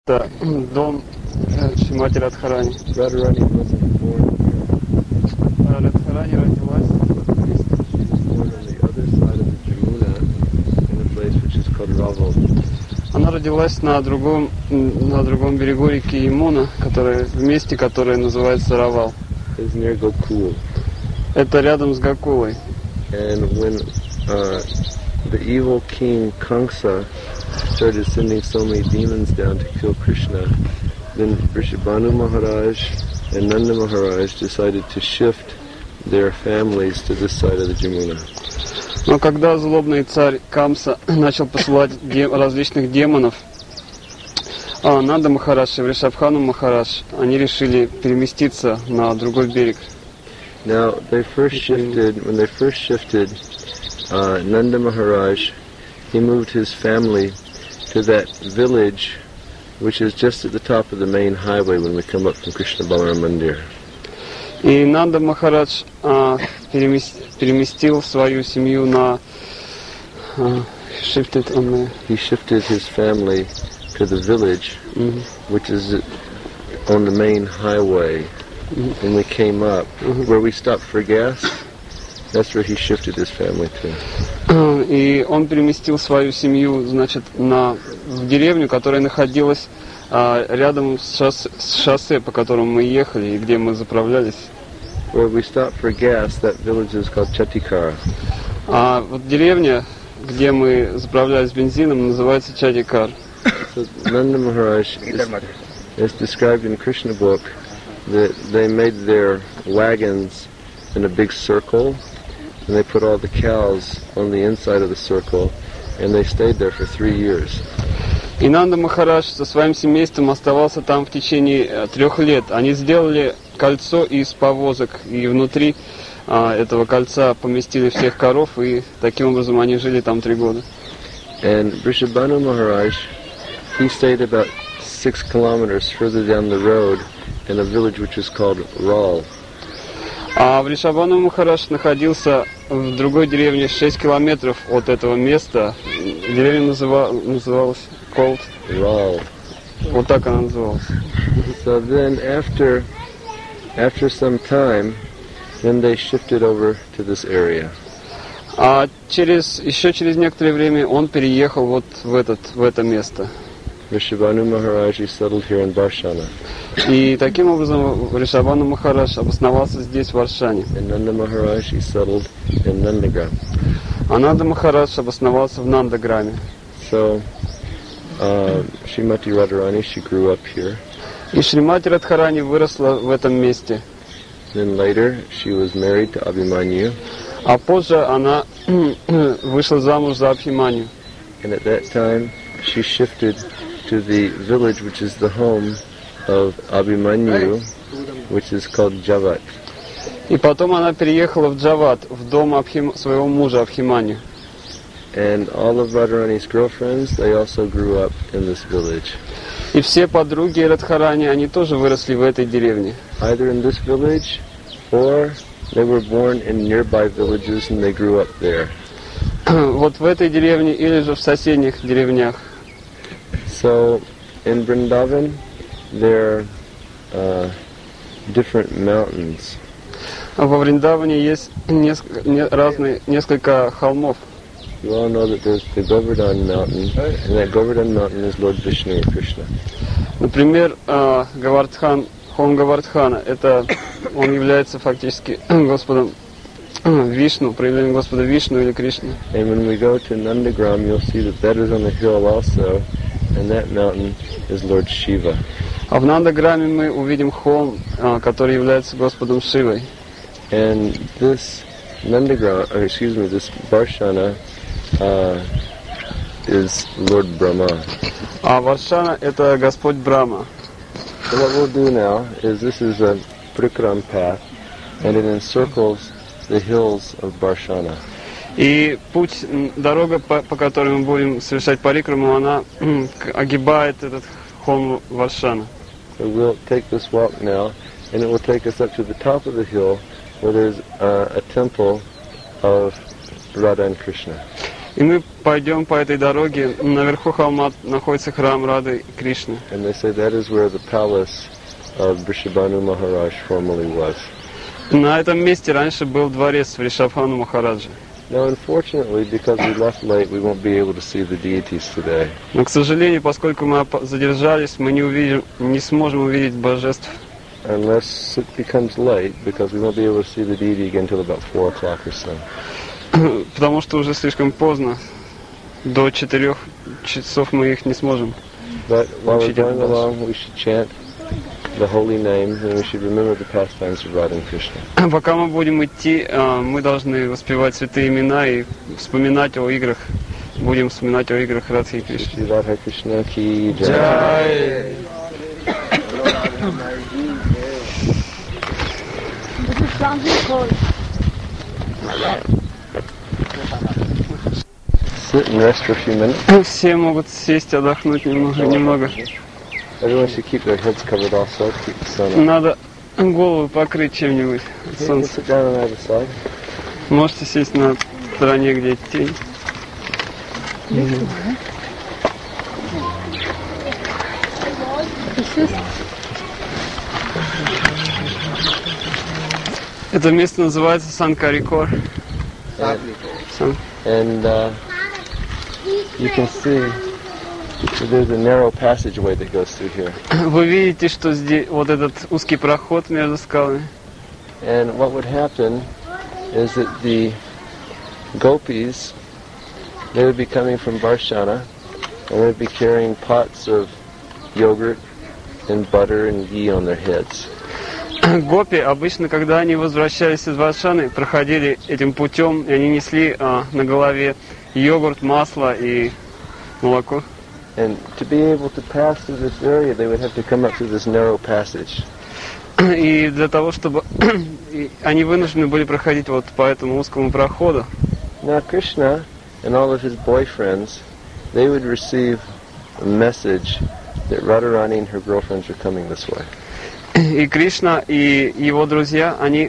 Это дом Шримати Радхарани. Radharani wasn't born here. Радхарани родилась в месте. She was born on the other side of the Jamuna in a place which is called Raval. Она родилась на другом берегу реки Ямуна, в месте, которое называется Равал. It's near Gokul. Это рядом с Гокулой. And when the evil king Kamsa started sending so many demons down to kill Krishna, then Vrishabhanu Maharaj and Nanda Maharaj decided to shift their families to this side of the Jamuna. Но когда злобный царь Камса начал посылать различных демонов, Нанда Махарадж и Вришабхану Махарадж, они решили переместиться на другой берег. Now, when they first shifted, Nanda Maharaj, he moved his family to that village, which is just at the top of the main highway when we come up from Krishna Balaram Mandir. И Нанда Махарадж переместил свою семью на... He shifted his family to the village, which is on the main highway. When we came up, where we stopped for gas, that's where he shifted his family to. И он переместил свою семью, значит, в деревню, которая находилась рядом с шоссе, по которому мы ехали и где мы заправлялись. Where we stopped for gas, that village is called Chatikara. А вот деревня, где мы заправлялись бензином, называется Чадикар. So Nanda Maharaj is described in Krishna book that they made their wagons in a big circle, and they put all the cows on the inside of the circle, and they stayed there for 3 years. И Нанда Махарадж со своим семейством оставался там в течение 3 лет. Они сделали кольцо из повозок, и внутри этого кольца поместили всех коров, и таким образом они жили там 3 года. And Vrishabhanu Maharaj, he stayed about 6 kilometers further down the road in a village which is called Ral. А Вришабхану Махарадж находился в другой деревне 6 километров от этого места. Деревня называлась Ral. Вот так она называлась. So then after some time, then they shifted over to this area. А еще через некоторое время он переехал вот в это место. Vrishabhanu Maharaj settled here in Varshana. И таким образом Вришабхану Махарадж обосновался здесь, в Варшане. And Nanda Maharaj settled in Nandagram. А Нанда Махарадж обосновался в Нандаграме. So Srimati Radharani, she grew up here. И Шримати Радхарани выросла в этом месте. Then later she was married to Abhimanyu. А позже она вышла замуж за Абхиманью. And at that time she shifted to the village which is the home of Abhimanyu, which is called Javat. И потом она переехала в Джават, в дом своего мужа Абхиманью. And all of Radharani's girlfriends, they also grew up in this village. И все подруги Радхарани, они тоже выросли в этой деревне. Either in this village, or they were born in nearby villages and they grew up there. Вот в этой деревне или же в соседних деревнях. So in Vrindavan, there are different mountains. Во Вриндаване есть несколько холмов. You all know that there's the Govardhan mountain, and that Govardhan mountain is Lord Vishnu or Krishna. Например, холм Гавардхана, он является фактически Господом Вишну, проявлением Господа Вишну или Кришны. And when we go to Nandagram, you'll see that is on the hill also, and that mountain is Lord Shiva. А в Нандаграме мы увидим холм, который является Господом Шивой. And this this Varshana is Lord Brahma. А Варшана это Господь Брахма. So what we'll do now is this is a Prikram path, and it encircles the hills of Varshana. И дорога, по которой мы будем совершать парикраму, она огибает этот холм Варшана. So we'll take this walk now, and it will take us up to the top of the hill, where there's a temple of Radha and Krishna. И мы пойдем по этой дороге. Наверху холма находится храм Рады Кришны. And they say that is where the palace of Vrishabhanu Maharaj formerly was. На этом месте раньше был дворец Вришабхану Махараджа. Now, unfortunately, because we left late, we won't be able to see the deities today. Но, к сожалению, поскольку мы задержались, мы не сможем увидеть божеств. Unless it becomes late, because we won't be able to see the deity again until about 4 o'clock or so. Потому что уже слишком поздно. До 4 часов мы их не сможем. But while we're going along, we should chant the holy name, and we should remember the pastimes of Radha and Krishna. Пока мы будем идти, мы должны воспевать святые имена и вспоминать о играх. Будем вспоминать о играх Радхи и Кришны. Radha Krishna ki jai. Джай! Sit and rest for a few minutes. Все могут сесть, отдохнуть немного. Everyone should keep their heads covered also to keep the sun up. Надо голову покрыть чем-нибудь от You can солнца. sit down on either side. Можете сесть на стороне, где тень. Это место называется Санкарикор. And you can see that there's a narrow passageway that goes through here. Вы видите, что здесь вот этот узкий проход между скалами. And what would happen is that the gopis, they would be coming from Varshana, and they would be carrying pots of yogurt and butter and ghee on their heads. Гопи обычно, когда они возвращались из Варшаны, проходили этим путем, и они несли на голове йогурт, масло и молоко. And to be able to pass through this area, they would have to come up through this narrow passage. И для того, чтобы они вынуждены были проходить вот по этому узкому проходу. Now Krishna and all of his boyfriends, they would receive a message that Radharani and her girlfriends are coming this way. И Кришна и его друзья, они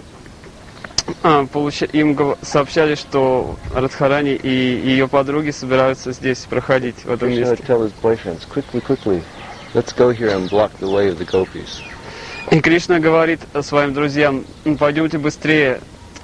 им сообщали, что Радхарани и ее подруги собираются здесь проходить в этом Krishna would месте. tell his boyfriends, quickly, let's go here and block the way of the gopis. И Кришна говорит своим друзьям: пойдемте быстрее,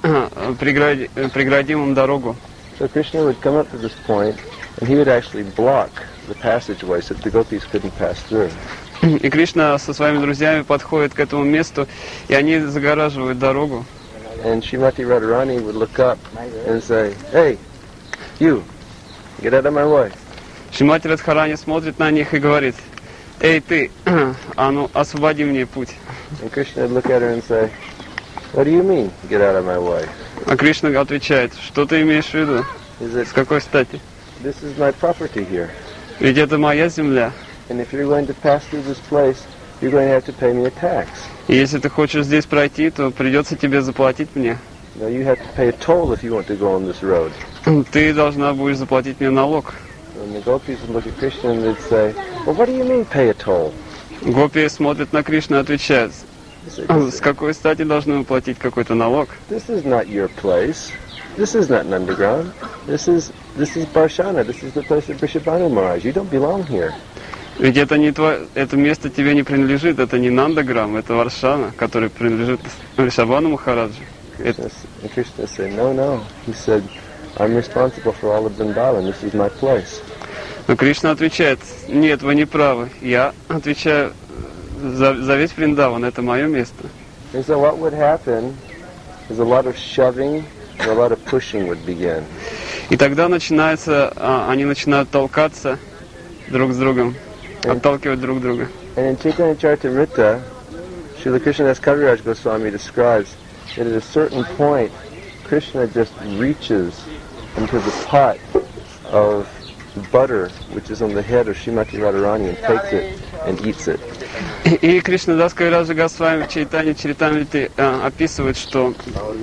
преградим им дорогу. So Krishna would come up to this point, and he would actually block the passageway so that the gopis couldn't pass through. И Кришна со своими друзьями подходит к этому месту, и они загораживают дорогу. And Srimati Radharani would look up and say, hey, you, get out of my way. Шримати Радхарани смотрит на них и говорит: эй, ты, а ну, освободи мне путь. And Krishna would look at her and say, what do you mean, get out of my way? А Кришна отвечает: что ты имеешь в виду? Is it, С какой стати? this is my property here. Ведь это моя земля. And if you're going to pass through this place, you're going to have to pay me a tax. И если ты хочешь здесь пройти, то придется тебе заплатить мне. Now you have to pay a toll if you want to go on this road. Ты должна будешь заплатить мне налог. And the gopis would look at Krishna and they'd say, well, what do you mean pay a toll? Гопи смотрит на Кришну и отвечает: They say, с какой стати должны мы платить какой-то налог? this is not your place. This is not Nandagram. This is Barshana. This is the place of Vrishabhanu Maharaj. You don't belong here. Ведь это не твое, это место тебе не принадлежит, это не Нандаграм, это Варшана, который принадлежит Вришабхану Махараджу. And Krishna said, no. He said, I'm responsible for all of Vrindavan. This is my place. Но Кришна отвечает: нет, вы не правы. Я отвечаю за весь Вриндаван, это мое место. And so what would happen is a lot of shoving and a lot of pushing would begin. И тогда они начинают толкаться друг с другом, отталкивать друг друга. And in Chaitanya Charitamrita, Srila Krishnadas Kaviraj Goswami describes that at a certain point, Krishna just reaches into the pot of butter, which is on the head of Srimati Radharani, and takes it and eats it. И Кришнадас Кавираджа Госвами в Чайтанья Чаритамрите описывает, что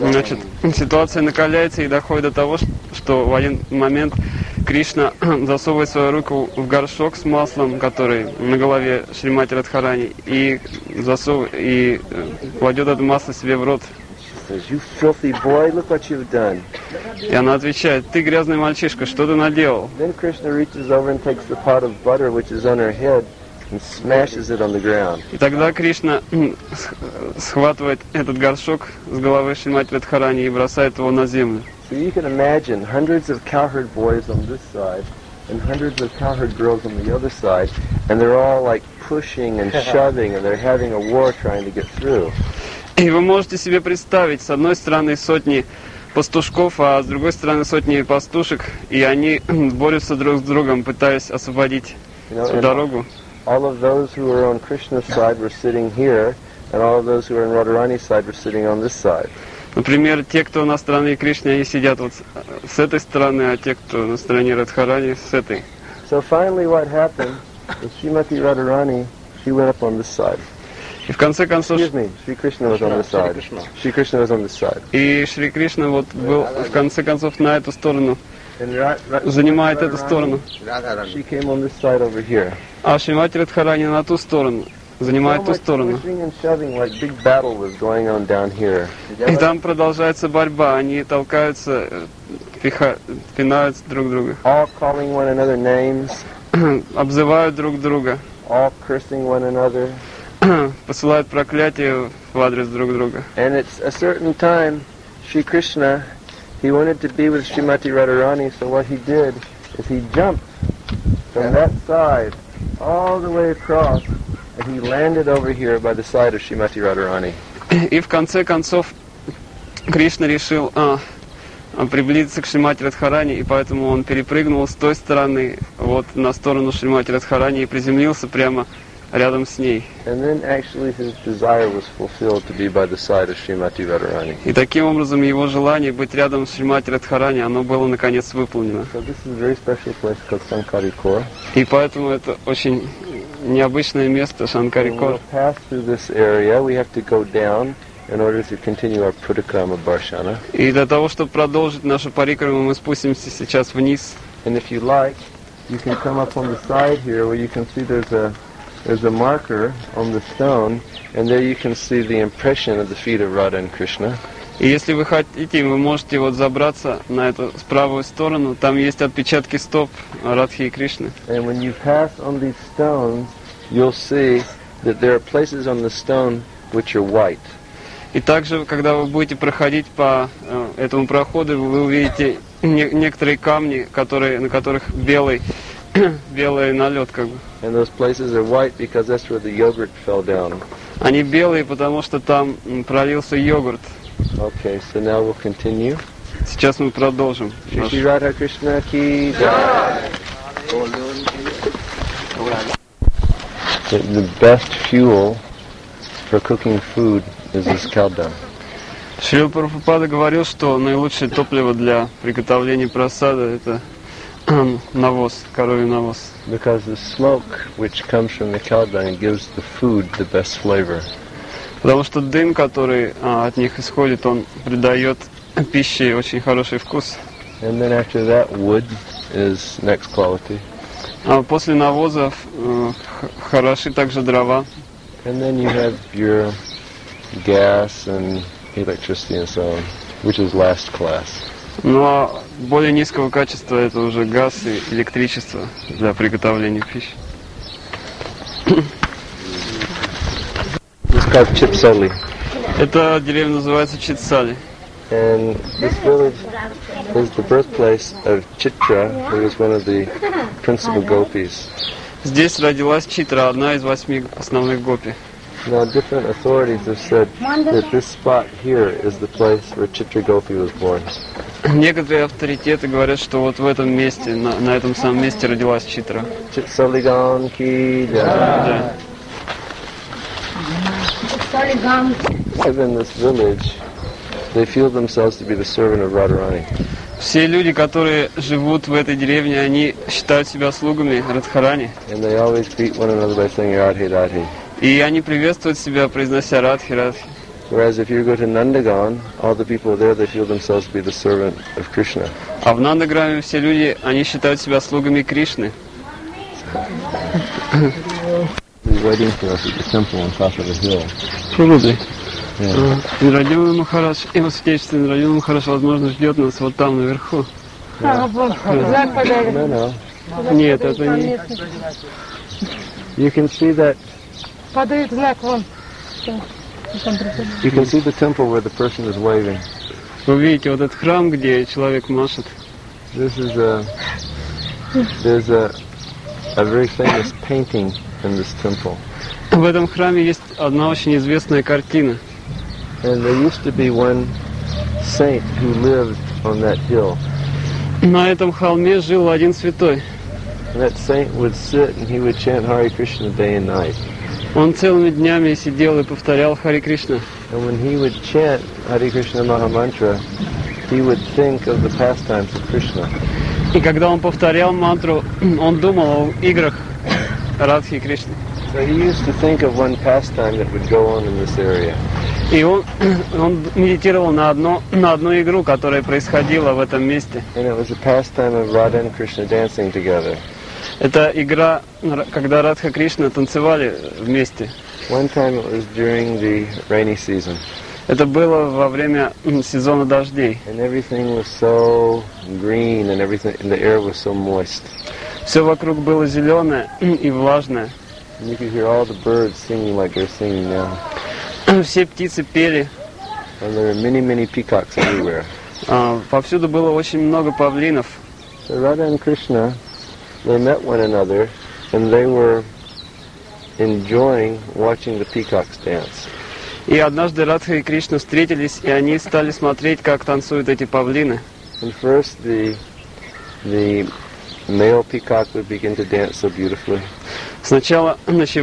ситуация накаляется и доходит до того, что в один момент Кришна засовывает свою руку в горшок с маслом, который на голове Шримати Радхарани, и кладет это масло себе в рот. says, "You filthy boy, look what you've done." И она отвечает: ты грязный мальчишка, что ты наделал? Then Krishna reaches over and takes the pot of butter which is on her head and smashes it on the ground. И тогда Кришна схватывает этот горшок с головы Шримати Радхарани и бросает его на землю. So you can imagine hundreds of cowherd boys on this side and hundreds of cowherd girls on the other side, and they're all like pushing and shoving, and they're having a war trying to get through. И вы можете себе представить, с одной стороны сотни пастушков, а с другой стороны сотни пастушек, и они борются друг с другом, пытаясь освободить дорогу. All of those who were on Krishna's side were sitting here, and all of those who were on Radharani's side were sitting on this side. Например, те, кто на стороне Кришны, они сидят вот с этой стороны, а те, кто на стороне Радхарани, с этой. So finally what happened was Srimati Radharani, she went up on this side. И в конце концов, Excuse me, Sri Krishna was on this side. Sri Krishna was on this side. и Шри Кришна вот был в конце концов на эту сторону, And занимает эту сторону. she came on this side over here. А Шримати Радхарани на ту сторону, занимает ту сторону. Pushing and shoving, like big battle was going on down here. И там продолжается борьба, они толкаются, пинают друг друга, All calling one another names, обзывают друг друга, all cursing one another. посылают проклятия в адрес друг друга. And at a certain time, Sri Krishna, he wanted to be with Srimati Radharani, so what he did is he jumped from that side all the way across, and he landed over here by the side of Srimati Radharani. И в конце концов Кришна решил приблизиться к Шримати Радхарани, и поэтому он перепрыгнул с той стороны вот на сторону Шримати Радхарани и приземлился прямо рядом с ней. And then actually his desire was fulfilled to be by the side of Srimati Radharani. И таким образом его желание быть рядом с Шримати Радхарани, оно было наконец выполнено. So this is a very special place called Sankarikor. И поэтому это очень необычное место, Шанкарикор. We'll pass through this area. We have to go down in order to continue our Purikrama Darshana. И для того, чтобы продолжить нашу парикраму, мы спустимся сейчас вниз. And if you like, you can come up on the side here where you can see there's a marker on the stone, and there you can see the impression of the feet of Radha and Krishna. И если вы хотите, вы можете вот забраться на эту правую сторону, там есть отпечатки стоп Радхи и Кришны. And when you pass on these stones, you'll see that there are places on the stone which are white. И также, когда вы будете проходить по этому проходу, вы увидите некоторые камни, на которых белый налет как бы. And those places are white because that's where the yogurt fell down. Они белые, потому что там пролился йогурт. Okay, so now we'll continue. Сейчас мы продолжим. Shri Radha Krishna ki jai. The best fuel for cooking food is this cow dung. Шрила Прабхупада говорил, что наилучшее топливо для приготовления прасада – это навоз, коровий навоз. Because the smoke which comes from the cow dung gives the food the best flavor. Потому что дым, который от них исходит, он придает пище очень хороший вкус. And then after that, wood is next quality. А после навоза хороши также дрова. And then you have your gas and electricity and so on, which is last class. Ну а более низкого качества это уже газ и электричество для приготовления пищи. It's called Chitsali. Эта деревня называется Читсали. And this village is the birthplace of Chitra, who was one of the principal gopis. Здесь родилась Читра, одна из 8 основных гопи. Now different authorities have said that this spot here is the place where Chitra Gopi was born. Некоторые авторитеты говорят, что вот в этом месте, на этом самом месте родилась Читра. Chitsaligan ki jai. Live in this village, they feel themselves to be the servant of Radharani. Все люди, которые живут в этой деревне, они считают себя слугами Радхарани. And they always greet one another by saying Radhe Radhe. И они приветствуют себя, произнося Радхи Радхи. Whereas if you go to Nandagan, all the people there, they feel themselves to be the servant of Krishna. А в Нандаграме все люди, они считают себя слугами Кришны. He's waiting for us at the temple on top of the hill. Probably. Радиона Махарадж, его святейшество Радиона Махарадж, возможно, ждет нас вот там наверху. No, no. Нет, это не... You can see that. Подают знак вон. You can see the temple where the person is waving. Вы видите вот этот храм, где человек машет. This is there's a very famous painting in this temple. В этом храме есть одна очень известная картина. And there used to be one saint who lived on that hill. На этом холме жил один святой. And that saint would sit and he would chant Hare Krishna day and night. Он целыми днями сидел и повторял Харе Кришна. And when he would chant Hare Krishna Mahamantra, he would think of the pastimes of Krishna. И когда он повторял мантру, он думал о играх Радхи Кришны. So he used to think of one pastime that would go on in this area. И он медитировал на одну игру, которая происходила в этом месте. And it was a pastime of Radha and Krishna dancing together. Это игра, когда Радха Кришна танцевали вместе. One time it was during the rainy season. Это было во время сезона дождей. And everything was so green and everything, and the air was so moist. Все вокруг было зеленое и влажное. And you could hear all the birds singing like they're singing now. Все птицы пели. And there were many, many peacocks everywhere. Повсюду было очень много павлинов. So Radha and Krishna, they met one another, and they were enjoying watching the peacocks dance. И однажды Радха и Кришна встретились, и они стали смотреть, как танцуют эти павлины. And first the male peacock would begin to dance so beautifully. Сначала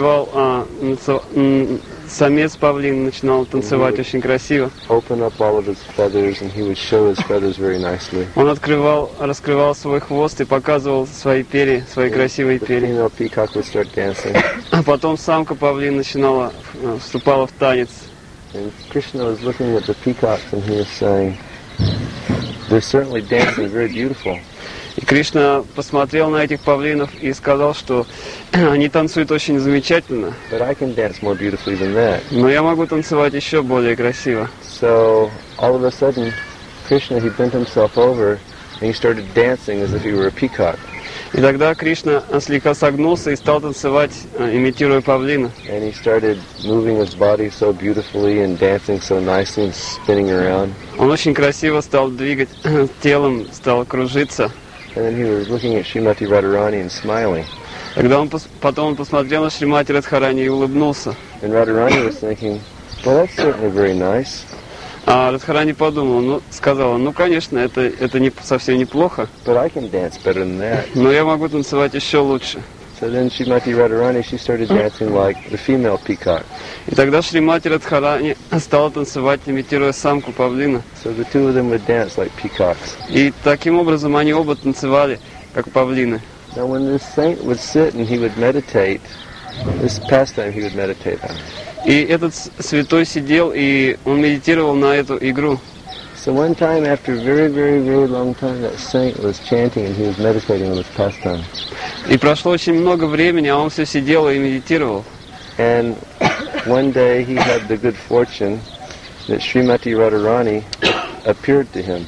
самец павлин начинал танцевать очень красиво. Open up all of his feathers, and he would show his feathers very nicely. Он раскрывал свой хвост и показывал свои перья, свои красивые The перья. female peacock would start dancing. А потом самка павлин вступала в танец. And Krishna was looking at the peacocks, and he was saying, "They're certainly dancing very beautiful." И Кришна посмотрел на этих павлинов и сказал, что они танцуют очень замечательно, But I can dance more beautifully than that. но я могу танцевать еще более красиво. So all of a sudden, Krishna, he bent himself over, and he started dancing as if he were a peacock. И тогда Кришна слегка согнулся и стал танцевать, имитируя павлина. And he started moving his body so beautifully and dancing so nicely and spinning around. Он очень красиво стал двигать телом, стал кружиться. And then he was looking at Srimati Radharani and smiling. Когда потом он посмотрел на Шримати Радхарани и улыбнулся. And Radharani was thinking, well, that's certainly very nice. А Радхарани сказала, конечно, это не совсем неплохо, But I can dance better than that. но я могу танцевать еще лучше. So then Srimati Radharani, she started dancing like the female peacock. И тогда Шримати Радхарани стала танцевать, имитируя самку павлина. So the two of them would dance like peacocks. И таким образом они оба танцевали, как павлины. Now when this saint would sit and he would meditate, this pastime he would meditate on. И этот святой сидел, и он медитировал на эту игру. So one time after a very, very, very long time, that saint was chanting and he was meditating on this pastime. И прошло очень много времени, а он все сидел и медитировал. And one day he had the good fortune that Srimati Radharani appeared to him.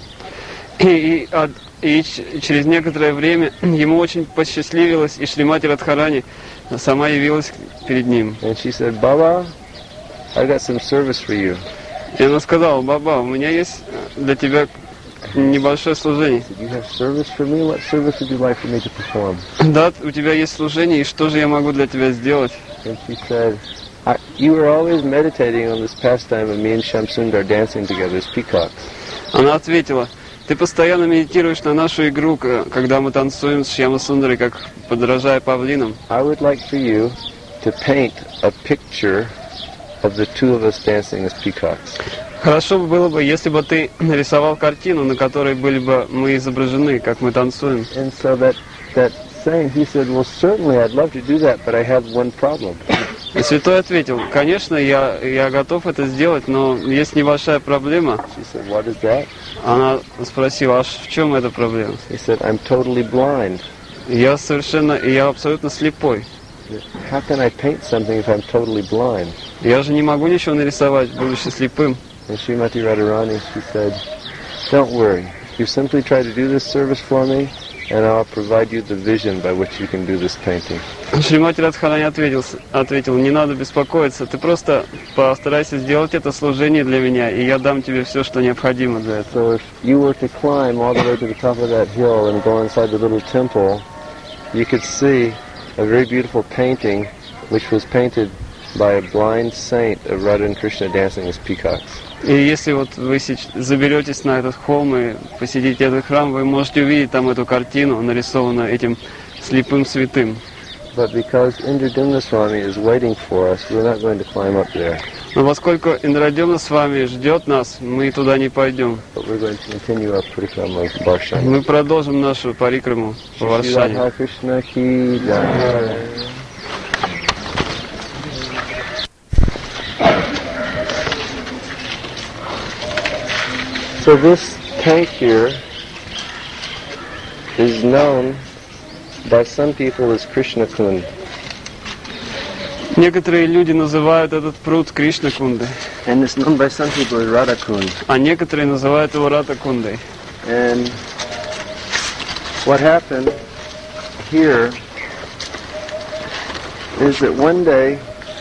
И через некоторое время ему очень посчастливилось, и Шримати Радхарани сама явилась перед ним. And she said, Baba, I got some service for you. И она сказала, Баба, у меня есть для тебя небольшое служение. You have service for me? What service would you like for me to perform? Да, у тебя есть служение, и что же я могу для тебя сделать? And she said, you were always meditating on this pastime of me and Shamsundar dancing together as peacocks. Она ответила, ты постоянно медитируешь на нашу игру, когда мы танцуем с Шьямасундарой, как подражая павлинам. I would like for you to paint a picture of the two of us dancing as peacocks. Хорошо было бы, если бы ты нарисовал картину, на которой были бы мы изображены, как мы танцуем. And so that saint, he said, well, certainly I'd love to do that, but I have one problem. И святой ответил, конечно, я готов это сделать, но есть небольшая проблема. She said, what is that? Она спросила, а в чем эта проблема? He said, I'm totally blind. Я абсолютно слепой. how can I paint something if I'm totally blind? Я же не могу ничего нарисовать, будучи слепым. And Srimati Radharani, she said, don't worry. You simply try to do this service for me, and I'll provide you the vision by which you can do this painting. Шримати Радхарани ответил, не надо беспокоиться, ты просто постарайся сделать это служение для меня, и я дам тебе все, что необходимо для этого. So if you were to climb all the way to the top of that hill and go inside the little temple, you could see a very beautiful painting which was painted by a blind saint of Radha and Krishna dancing as peacocks. И если вот вы заберетесь на этот холм и посетите этот храм, вы можете увидеть там эту картину, нарисованную этим слепым святым. But because Indradumna Swami is waiting for us, we're not going to climb up there. Но поскольку Индрадюмна с вами ждет нас, мы туда не пойдем. But we're going to continue our parikrama of Varshani. Мы продолжим нашу парикраму по Варшане. Radha Krishna ki jai. So this tank here is known by some people as Krishna Kund. Некоторые люди называют этот пруд Кришна Кундой, And it's known by some people as Radha Kund. а некоторые называют его Рата Кундой. And what happened here is that one day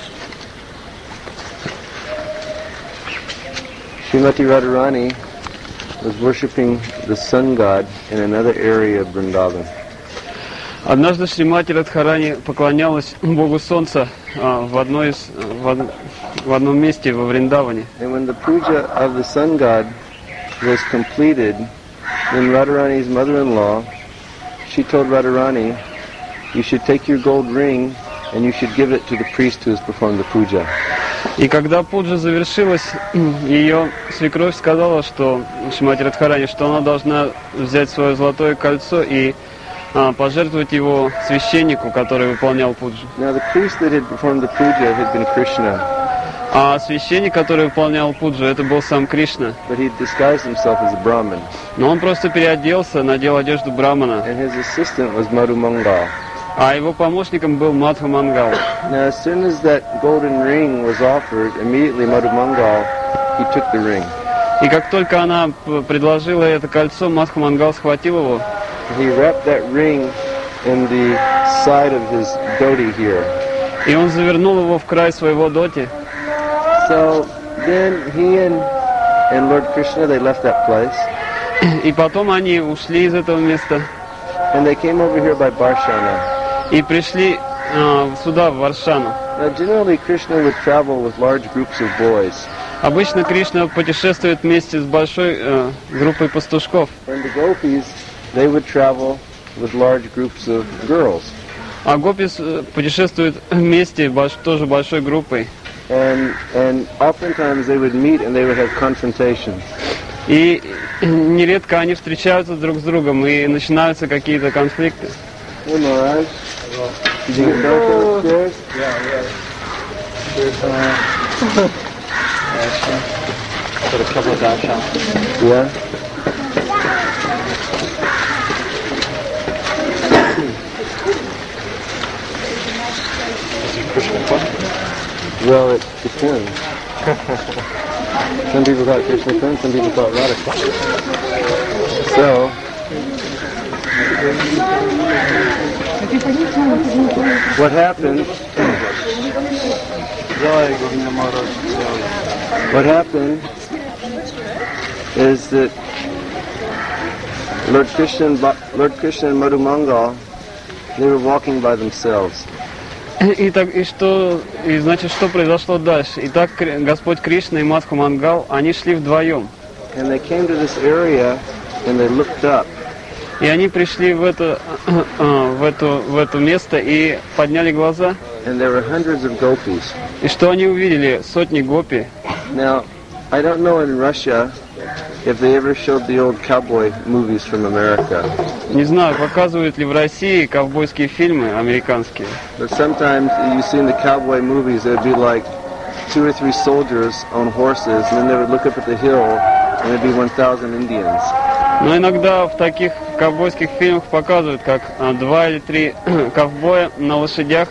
Srimati Radharani was worshipping the sun god in another area of Vrindavan. Однажды Шримати Радхарани поклонялась Богу Солнца в одном месте во Вриндаване. And when the puja of the sun god was completed, then Radharani's mother-in-law, she told Radharani, you should take your gold ring and you should give it to the priest who has performed the puja. И когда пуджа завершилась, ее свекровь сказала, что Шримати Радхарани, что она должна взять свое золотое кольцо и пожертвовать его священнику, который выполнял пуджу. Now the priest that had performed the puja had been Krishna, А священник, который выполнял пуджу, это был сам Кришна. but he disguised himself as a Brahmin, Но он просто переоделся, надел одежду брамана, and his assistant was Madhu Mangal. а его помощником был Мадха Мангал. Now as soon as that golden ring was offered, immediately Madhu Mangal, he took the ring. И как только она предложила это кольцо, Мадха Мангал схватил его, He wrapped that ring in the side of his dhoti here. и он завернул его в край своего доти. So then he and Lord Krishna, they left that place, И потом они ушли из этого места and they came over here by Barshana. и пришли сюда, в Варшану. Now generally Krishna would travel with large groups of boys, Обычно Кришна путешествует вместе с большой группой пастушков, and the gopis, they would travel with large groups of girls. а гопис путешествует вместе тоже большой группой. And oftentimes they would meet and they would have confrontations. И нередко они встречаются друг с другом и начинаются какие-то конфликты. Hey Maharaj, did you get back upstairs? Yeah. Well, it depends. Some people call it Krishna Kund, some people call it Radha Kund. So, what happened is that Lord Krishna and Madhu Mangal, they were walking by themselves. Значит, что произошло дальше? Итак, Господь Кришна и Мадха Мангал, они шли вдвоем. And they came to this area and they looked up. И они пришли в это место и подняли глаза. And there were hundreds of gopis. И что они увидели? Сотни гопи. Now, I don't know in Russia if they ever showed the old cowboy movies from America. Не знаю, показывают ли в России ковбойские фильмы американские. But sometimes you see in the cowboy movies, it would be like 2 or 3 soldiers on horses, and then they would look up at the hill, and there'd be 1,000 Indians. Но иногда в таких ковбойских фильмах показывают, как 2 или 3 ковбоя на лошадях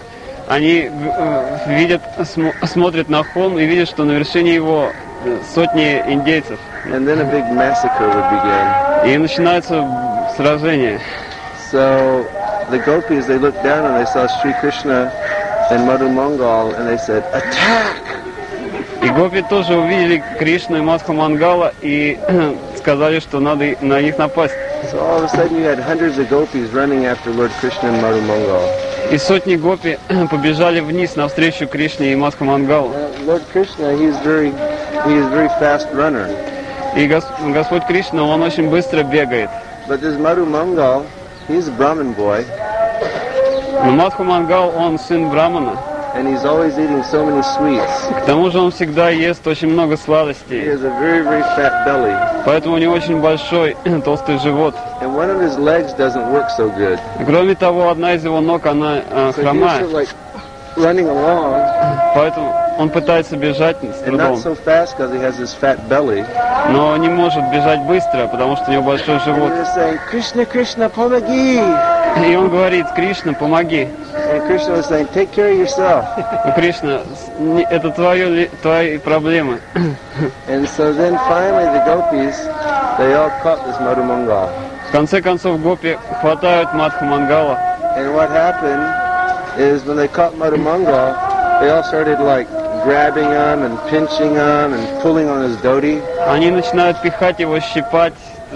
они видят, смотрят на холм и видят, что на вершине его сотни индейцев. And then a big massacre would begin. И начинается сражение. So the gopis, they looked down and they saw Sri Krishna and Madhu Mangal, and they said, "Attack!" И гопи тоже увидели Кришну и Мадху Мангала и сказали, что надо на них напасть. So all of a sudden you had hundreds of gopis running after Lord Krishna and Madhu Mangal. И сотни гопи побежали вниз навстречу Кришне и Мадху Мангалу. Lord Krishna, he is very fast runner. И Господь Кришна, он очень быстро бегает. But this Madhu Mangal, he's a Brahmin boy, Но Мадху Мангал, он сын Брамана. and he's always eating so many sweets. К тому же он всегда ест очень много He сладостей. has a very fat belly, Поэтому у него очень большой толстый живот. and one of his legs doesn't work so good. Кроме того, одна из его ног, она So he's хромая. sort of like running along, Поэтому он пытается бежать с and not трудом. so fast because he has this fat belly. Но не может бежать быстро, потому что у него большой And живот. he's saying, "Krishna, Krishna, pomagi!" И он говорит: Кришна, помоги. And Krishna was saying, "Take care of yourself." Кришна, это твои проблемы. And so then finally the gopis, they all caught this Madhu Mangal. В конце концов, гопи хватают Мадху Мангала. And what happened is when they caught Madhu Mangal, they all started like grabbing him and pinching him and pulling on his dhoti. Они начинают пихать его, щипать,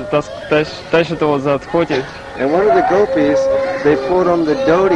тащат его за отхоти. And one of the gopis, they pulled on the dhoti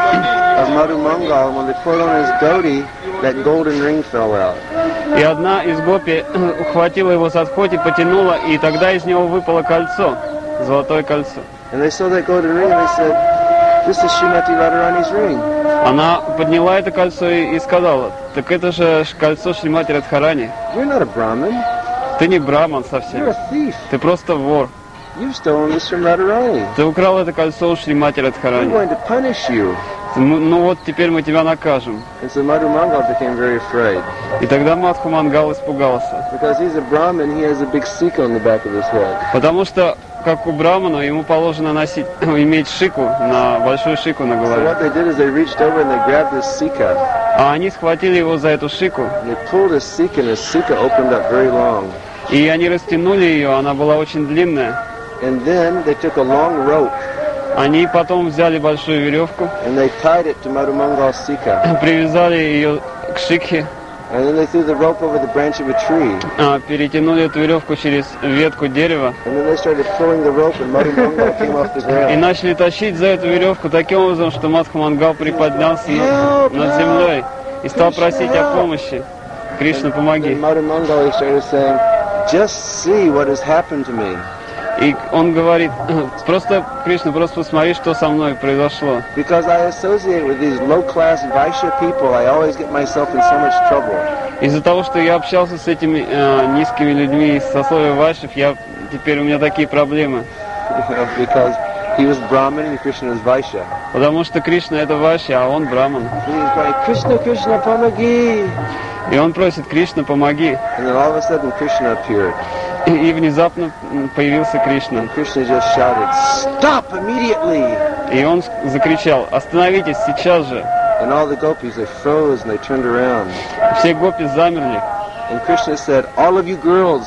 of Madhu Mangal, and when they pulled on his dhoti, that golden ring fell out. И одна из гопи ухватила его за отхоти, потянула, и тогда из него выпало кольцо, золотое кольцо. And they saw that golden ring and they said, "This is Srimati Radharani's ring." Она подняла это кольцо и сказала: так это же кольцо Шримати Радхарани. You're not a Brahmin. Ты не браман You're совсем, a thief. ты просто вор. You've stolen this from Radharani. Ты украл это кольцо у Шримати We're Радхарани. going to punish you. Ну вот теперь мы тебя накажем. And so Madhu Mangal became very afraid. И тогда Мадху Мангал испугался. Because he's a Brahmin, he has a big sika on the back of his head. Потому что, как у брамана, ему положено носить, иметь шику, большую шику на So голове. what they did is they reached over and they grabbed his sika. А они схватили его за эту шику, And they pulled his sika, and his sika opened up very long. и они растянули ее, она была очень длинная. And then they took a long rope Они потом взяли большую веревку, and they tied it to Madhu Mangal's sika. привязали ее к шикхе, And then they threw the rope over the branch of a tree. перетянули эту веревку через ветку дерева And then they started pulling the rope, and Madhu Mangal came off the и ground. начали тащить за эту веревку таким образом, что Мадху Мангал приподнялся над землей и стал просить о помощи. Кришна, And помоги. Madhu Mangal, he started saying, "Just see what has happened to me. И он говорит: просто, Кришна, просто посмотри, что со мной произошло. Because I associate with these low-class Vaishya people, I always get myself in so much trouble." Из-за того, что я общался с этими низкими людьми из сословия вайшев, теперь у меня такие проблемы. Because he was Brahmin and Krishna was Vaishya. Потому что Кришна это вайшья, а он браман. And he was crying, "Krishna, Krishna, pomagi!" И он просит: Кришна, помоги. And then all of a sudden Krishna appeared. И внезапно появился Кришна. And Krishna just shouted, "Stop immediately!" И он закричал: остановитесь сейчас же. And all the gopis, they froze and they turned around. Все гопи замерли. And Krishna said, "All of you girls,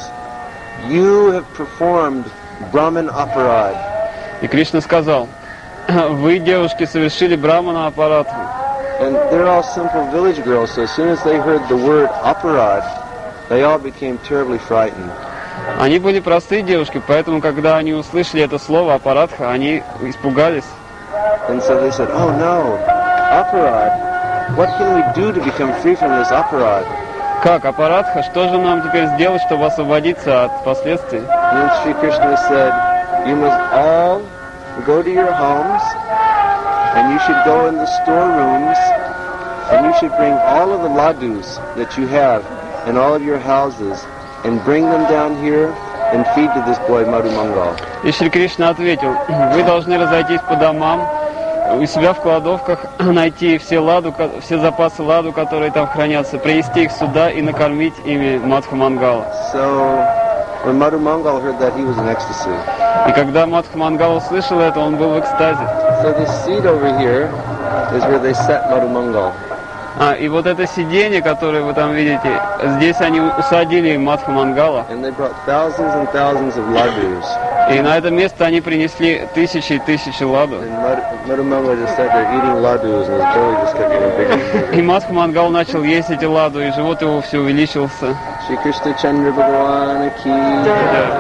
you have performed Brahmin aparad." И Кришна сказал: вы, девушки, совершили брамана аппарату. And they're all simple village girls, so as soon as they heard the word aparad, they all became terribly frightened. Они были простые девушки, поэтому, когда они услышали это слово аппаратха, они испугались. And so they said, "Oh no, aparad, what can we do to become free from this aparad?" Как аппаратха? Что же нам теперь сделать, чтобы освободиться от последствий? And then Sri Krishna said, "You must all go to your homes, and you should go in the storerooms, and you should bring all of the ladus that you have in all of your houses, and bring them down here and feed to this boy Madhu Mangal." И Шри Кришна ответил: вы должны разойтись по домам, у себя в кладовках найти все запасы ладу, которые там хранятся, принести их сюда и накормить ими Мадху Мангала. So when Madhu Mangal heard that, he was in ecstasy. И когда Мадху Мангал услышал это, он был в экстазе. So this seed over here is where they set Madhumangal. И вот это сиденье, которое вы там видите, здесь они усадили Мадху Мангала. And they brought thousands and thousands of ladus. И на это место они принесли тысячи и тысячи ладу. And Madhumanga just sat there eating ladus, and his belly just kept getting bigger and bigger. И Мадху Мангал начал есть эти ладу, и живот его все увеличился. Shri Krishna Chandra Bhagavan ki.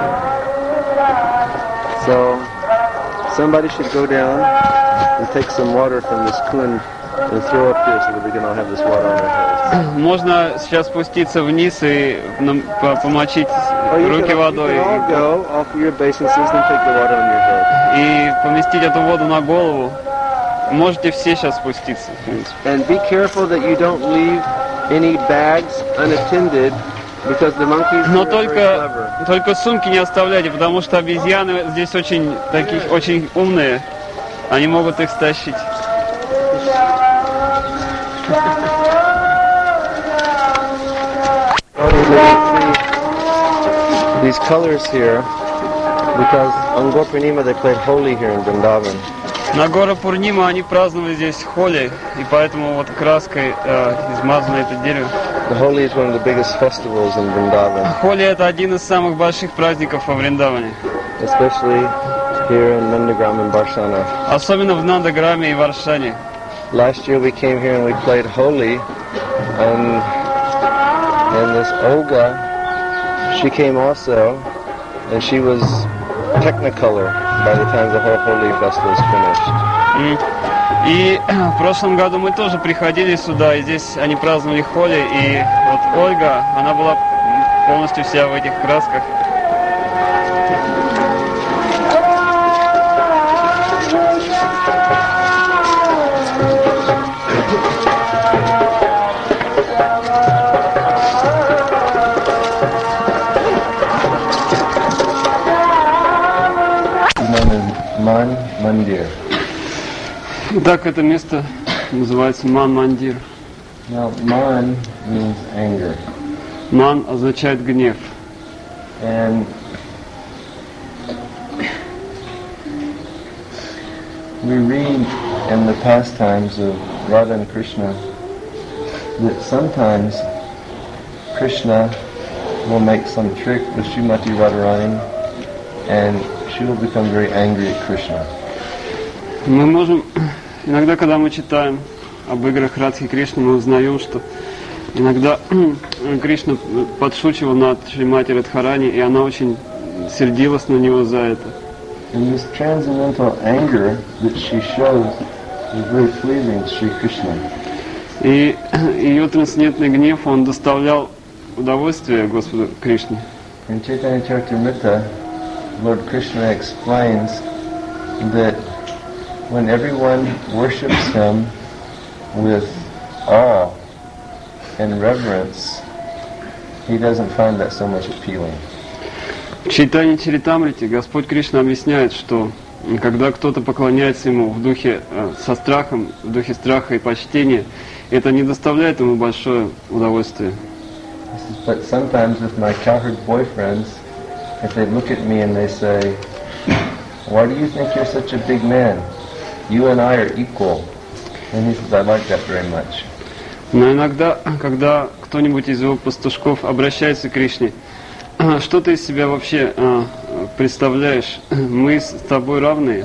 So, somebody should go down and take some water from this kund and throw up here so that we can all have this water on our heads. Можно сейчас спуститься вниз и помочить руки водой. You can all go off your basins and take the water on your head. И поместить эту воду на голову. Можете все сейчас спуститься. And be careful that you don't leave any bags unattended, because the monkeys Но are very clever. только сумки не оставляйте, потому что обезьяны здесь очень умные. Они могут их стащить. These colors here, because on Gaur Purnima they played Holi here in Vrindavan. На Гора Пурнима они праздновали здесь Холи, и поэтому вот краской измазано это дерево. The Holi is one of the biggest festivals in Vrindavan, Холи это один из самых больших праздников во Вриндаване. especially here in Nandagram and Barshana. Особенно в Нандаграме и Варшане. Last year we came here and we played Holi, and this Olga, she came also, and she was Technicolor by the time the whole Holi festival is finished. И в прошлом году мы тоже приходили сюда, и здесь они праздновали Холи, и вот Ольга, она была полностью вся в этих красках. Man Mandir. Так это место называется Ман Мандир. Now, man means anger. Ман означает гнев. And we read in the pastimes of Radha and Krishna that sometimes Krishna will make some trick with Srimati Radharani and she will become very angry at Krishna. Мы можем, иногда, когда мы читаем об играх Радхи и Кришны, мы узнаем, что иногда Кришна подшучивал над Шримати Радхарани, и она очень сердилась на него за это. And this transcendental anger that she shows is very pleasing to Sri Krishna. И ее трансцендентный гнев, он доставлял удовольствие Господу Кришне. In Chaitanya Charitamrita, Lord Krishna explains that when everyone worships him with awe and reverence, he doesn't find that so much appealing. В Чайтанья Чаритамрите Господь Кришна объясняет, что когда кто-то поклоняется ему в духе со страхом, в духе страха и почтения, это не доставляет ему большое удовольствие. But sometimes with my childhood boyfriends, if they look at me and they say, "Why do you think you're such a big man? You and I are equal." And he says, "I like that very much." Но иногда, когда кто-нибудь из его пастушков обращается к Кришне, что ты из себя вообще представляешь? Мы с тобой равные,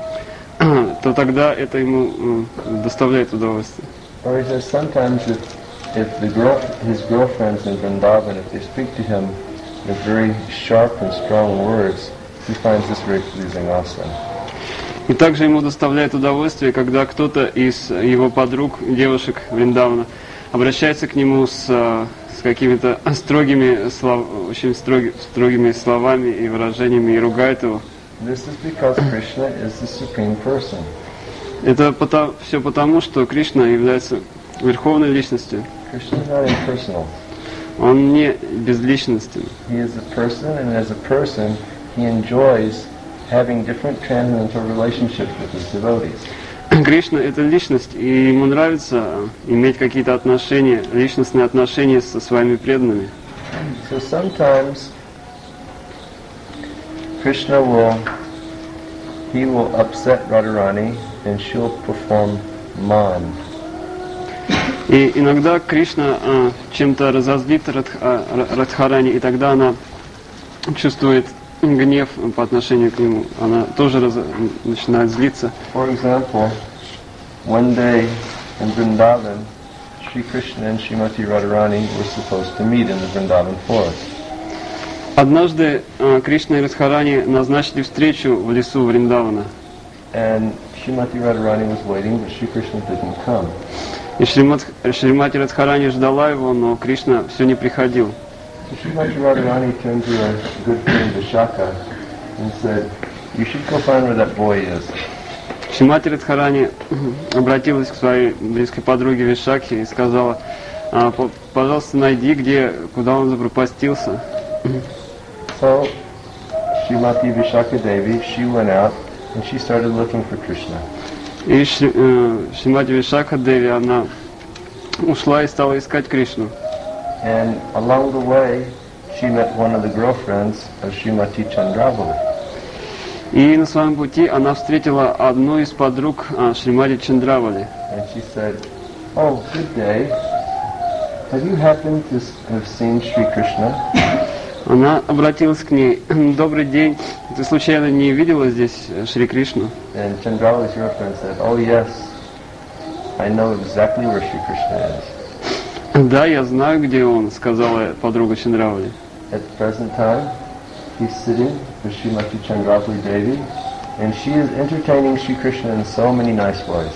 то тогда это ему доставляет удовольствие. Or he says sometimes if his girlfriends in Vrindavan, if they speak to him with very sharp and strong words, he finds this very pleasing also. И также ему доставляет удовольствие, когда кто-то из его подруг, девушек Вриндавана, обращается к нему с какими-то очень строгими словами и выражениями и ругает его. This is because Krishna is the supreme person. Это все потому, что Кришна является верховной личностью. Krishna is not impersonal. Он не безличностен. He is a person, and as a person, he enjoys having different transcendental relationships with his devotees. Кришна — это личность, и ему нравится иметь какие-то отношения, личностные отношения со своими преданными. So sometimes Krishna will upset Radharani, and she'll perform man. И иногда Кришна чем-то разозлит Радхарани, и тогда она чувствует гнев по отношению к нему. Она тоже начинает злиться. For example, one day in Vrindavan, Sri Krishna and Srimati Radharani were supposed to meet in the Vrindavan forest. Однажды Кришна и Радхарани назначили встречу в лесу Вриндавана. And Srimati Radharani was waiting, but Sri Krishna didn't come. И Шримати Радхарани ждала его, но Кришна все не приходил. So Srimati Radharani turned to her good friend Vishaka and said, "You should go find where that boy is." Шримати Радхарани обратилась к своей близкой подруге Вишакхе и сказала: пожалуйста, найди, куда он запропастился. So Srimati Vishaka Devi, she went out and she started looking for Krishna. И Шримати Вишакха Деви, она ушла и стала искать Кришну. And along the way, she met one of the girlfriends of Srimati Chandravali. И на своем пути она встретила одну из подруг Шримати Чандравали. And she said, "Oh, good day. Have you happened to have seen Sri Krishna?" Она обратилась к ней: добрый день, ты случайно не видела здесь Шри Кришну? And Chandravali's girlfriend said, "Oh yes, I know exactly where Sri Krishna is." Да, я знаю, где он, сказала подруга Чандравали. At the present time, he's sitting with Srimati Chandravali Devi, and she is entertaining Sri Krishna in so many nice ways.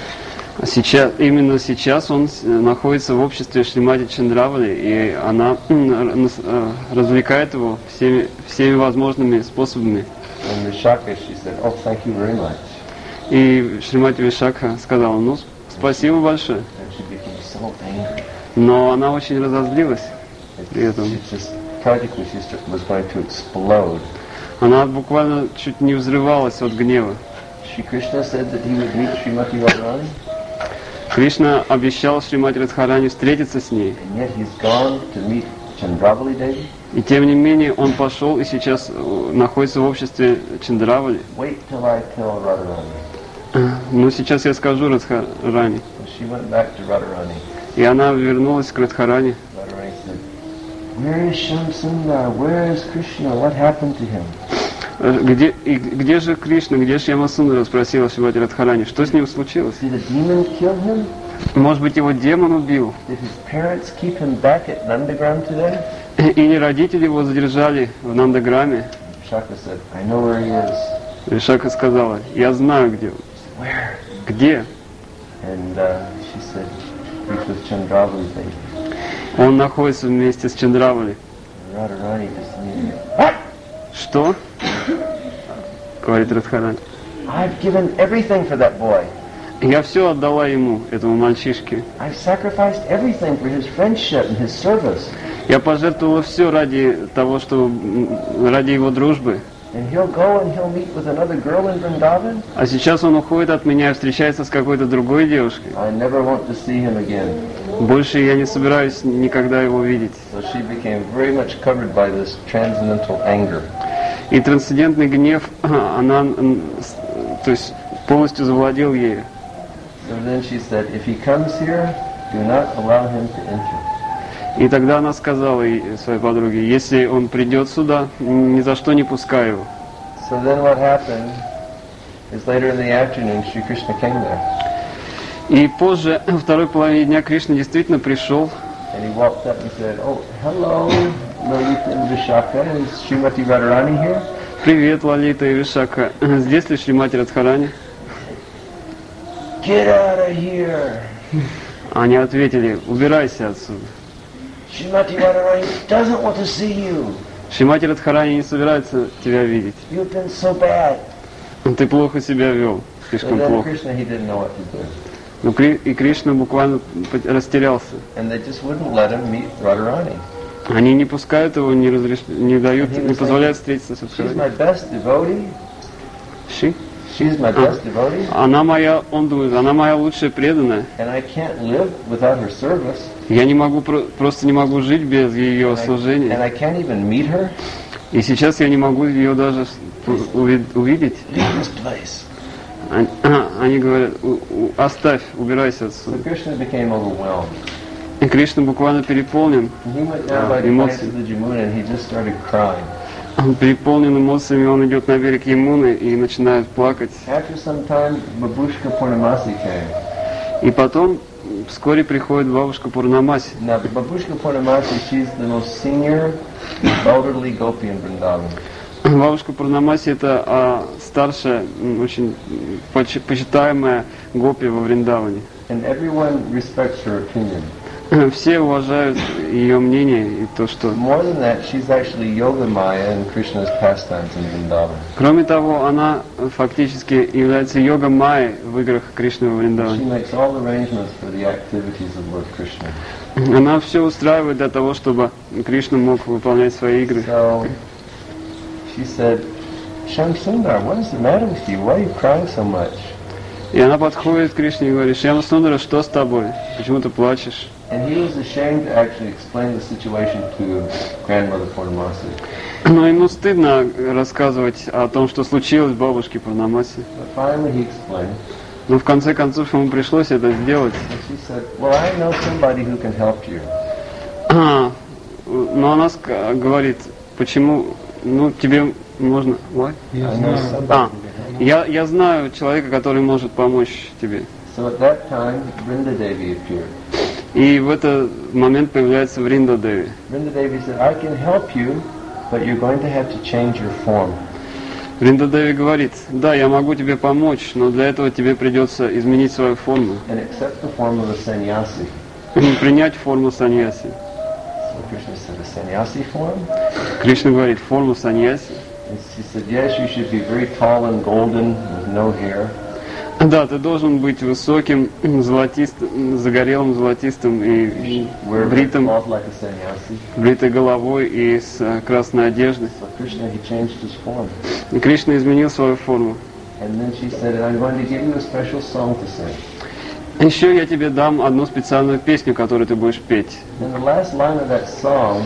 Именно сейчас он находится в обществе Шримати Чандравали, и она развлекает его всеми возможными способами. And Vishaka, she said, "Oh, thank you very much." И Шримати Вишакха сказала: спасибо большое. And she became so angry. Но она очень разозлилась при этом. Practically, she was going to explode. Она буквально чуть не взрывалась от гнева. Shri Krishna said that he would meet Srimati Radharani. Кришна обещал Шримати Радхарани встретиться с ней. And yet he's gone to meet Chandravali Devi. И тем не менее он пошел и сейчас находится в обществе Чандравали. Wait till I tell Radharani. Ну сейчас я скажу Радхарани. So she went back to Radharani. И она вернулась к Радхарани. Radharani said, "Where is Shamsundar? Where is Krishna? What happened to him?" Где же Кришна, где же Ямасундара, спросила Шримати Радхарани. Что с ним случилось? Did a demon kill him? Может быть, его демон убил? Did his parents keep him back at Nandagram today? Или родители его задержали в Нандаграме? Vishaka said, "I know where he is." Вишака сказала: я знаю, где он. Where? Где? And she said, "He's with Chandravali Devi." Он находится вместе с Чандравали. Radharani just immediately, "What? Что? Говорит Радхарани. I've given everything for that boy. Я все отдала ему, этому мальчишке. I've sacrificed everything for his friendship and his service. Я пожертвовала все ради того, ради его дружбы. And he'll go and he'll meet with another girl in Vrindavan? А сейчас он уходит от меня и встречается с какой-то другой девушкой. I never want to see him again." Больше я не собираюсь никогда его видеть. So she became very much covered by this transcendental anger. И трансцендентный гнев, то есть полностью завладел ею. So then she said, "If he comes here, do not allow him to enter." И тогда она сказала своей подруге: если он придет сюда, ни за что не пускай его. So then what happened is later in the afternoon, Sri Krishna came there. И позже, во второй половине дня, Кришна действительно пришел. And he walked up and said, "Oh, hello, Lalita and Vishaka. Is Srimati Radharani here?" Привет, Лалита и Вишака. Здесь ли Шримати Радхарани? "Get out of here. Они ответили: убирайся отсюда. Srimati Radharani doesn't want to see you. Шримати Радхарани не собирается тебя видеть. You've been so bad." Ты плохо себя вел, And слишком then плохо. Krishna, he didn't know what to do. Ну, и Кришна буквально растерялся. And they just wouldn't let him meet Radharani. Они не пускают его, не дают, не позволяют встретиться с She's Радхарани. my best devotee. Ши? She's my best devotee. Она моя, он думает, она моя лучшая преданная. And I can't live without her service. Я не могу, просто не могу жить без ее And служения. I can't even meet her. И сейчас я не могу ее даже увидеть. Leave this place. они говорят, оставь, убирайся So отсюда. Krishna became overwhelmed. И Кришна буквально переполнен And he went down by the banks of эмоциями. the Jamuna and he just started crying. Он переполнен эмоциями, он идет на берег Ямуны и начинает плакать. After some time, Babushka Purnamasi came. И потом вскоре приходит бабушка Пурнамаси. Now, Babushka Purnamasi, she's the most senior elderly gopi in Vrindavan. Бабушка Пурнамаси это старшая, очень почитаемая гопи во Вриндаване. And everyone respects her opinion. Все уважают ее мнение и то, что... More than that, she's actually Yoga Maya in Krishna's pastimes in Vrindavan. Кроме того, она фактически является йога Майей в играх Кришны во She Вриндаване. makes all arrangements for the activities of Lord Krishna. Она все устраивает для того, чтобы Кришна мог выполнять свои игры. So she said, Shamsundar, what is the matter with you? Why are you crying so much? И она подходит к Кришне и говорит: Шьяма Сундара, что с тобой? Почему ты плачешь? And he was ashamed to actually explain the situation to grandmother Purnamasi. Но ему стыдно рассказывать о том, что случилось с бабушкой Пурнамаси. But finally he explained. Но в конце концов ему пришлось это сделать. And she said, well, I know somebody who can help you. Но она говорит, почему, тебе можно... What? I know somebody. Я знаю человека, который может помочь тебе. So at that time, Vrinda Devi appeared. И в этот момент появляется Вринда Деви. Vrinda Devi said, I can help you, but you're going to have to change your form. Вринда Деви говорит: да, я могу тебе помочь, но для этого тебе придется изменить свою форму. And accept the form of a sannyasi. Принять форму саньяси. So Krishna said, a sannyasi form? Кришна говорит: форму саньяси. And she said, yes, you should be very tall and golden with no hair. Да, ты должен быть высоким, золотистым, загорелым, золотистым и Wear a red бритым, cloth like a sannyasi. бритой головой и с красной одеждой. So Krishna, he changed his form. И Кришна изменил свою форму. And then she said, I'm going to give you a special song to sing. Еще я тебе дам одну специальную песню, которую ты будешь петь. In the last line of that song,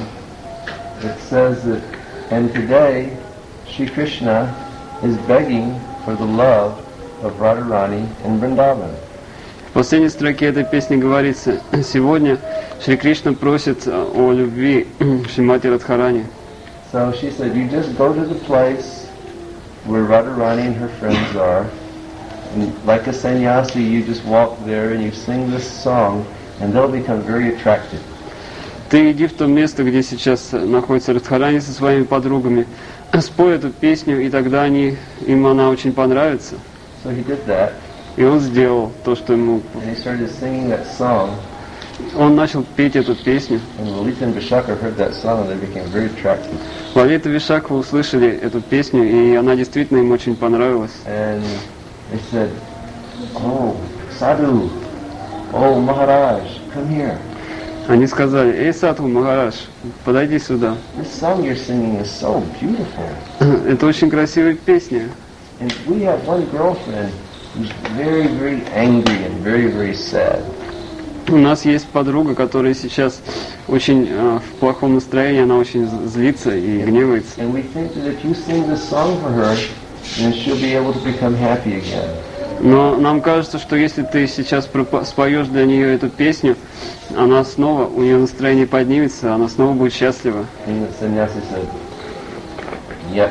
it says that, and today, Shri Krishna is begging for the love of Radharani in Vrindavan. В последней строке этой песни говорится: сегодня Шри Кришна просит о любви Шримати Радхарани. So she said, you just go to the place where Radharani and her friends are, and like a sannyasi, you just walk there and you sing this song, and they'll become very attracted. Ты иди в то место, где сейчас находится Радхарани со своими подругами, спой эту песню, и тогда им она очень понравится. So he did that, И он сделал то, что ему... and he started singing that song, Он начал петь эту песню. and Lalita and Vishaka heard that song, and they became very attracted. Лалита и Вишакха услышали эту песню, и она действительно им очень понравилась. And they said, oh, Sadhu, oh, Maharaj, come here. Они сказали: эй, Садху Махарадж, подойди сюда. This song you're singing is so beautiful. Это очень красивая песня. And we have one girlfriend who's very, very angry and very, very sad. У нас есть подруга, которая сейчас очень в плохом настроении, она очень злится и гневается. And we think that if you sing this song for her, then she'll be able to become happy again. Но нам кажется, что если ты сейчас споешь для нее эту песню, она снова, у нее настроение поднимется, она снова будет счастлива. And the sannyasi said, yep,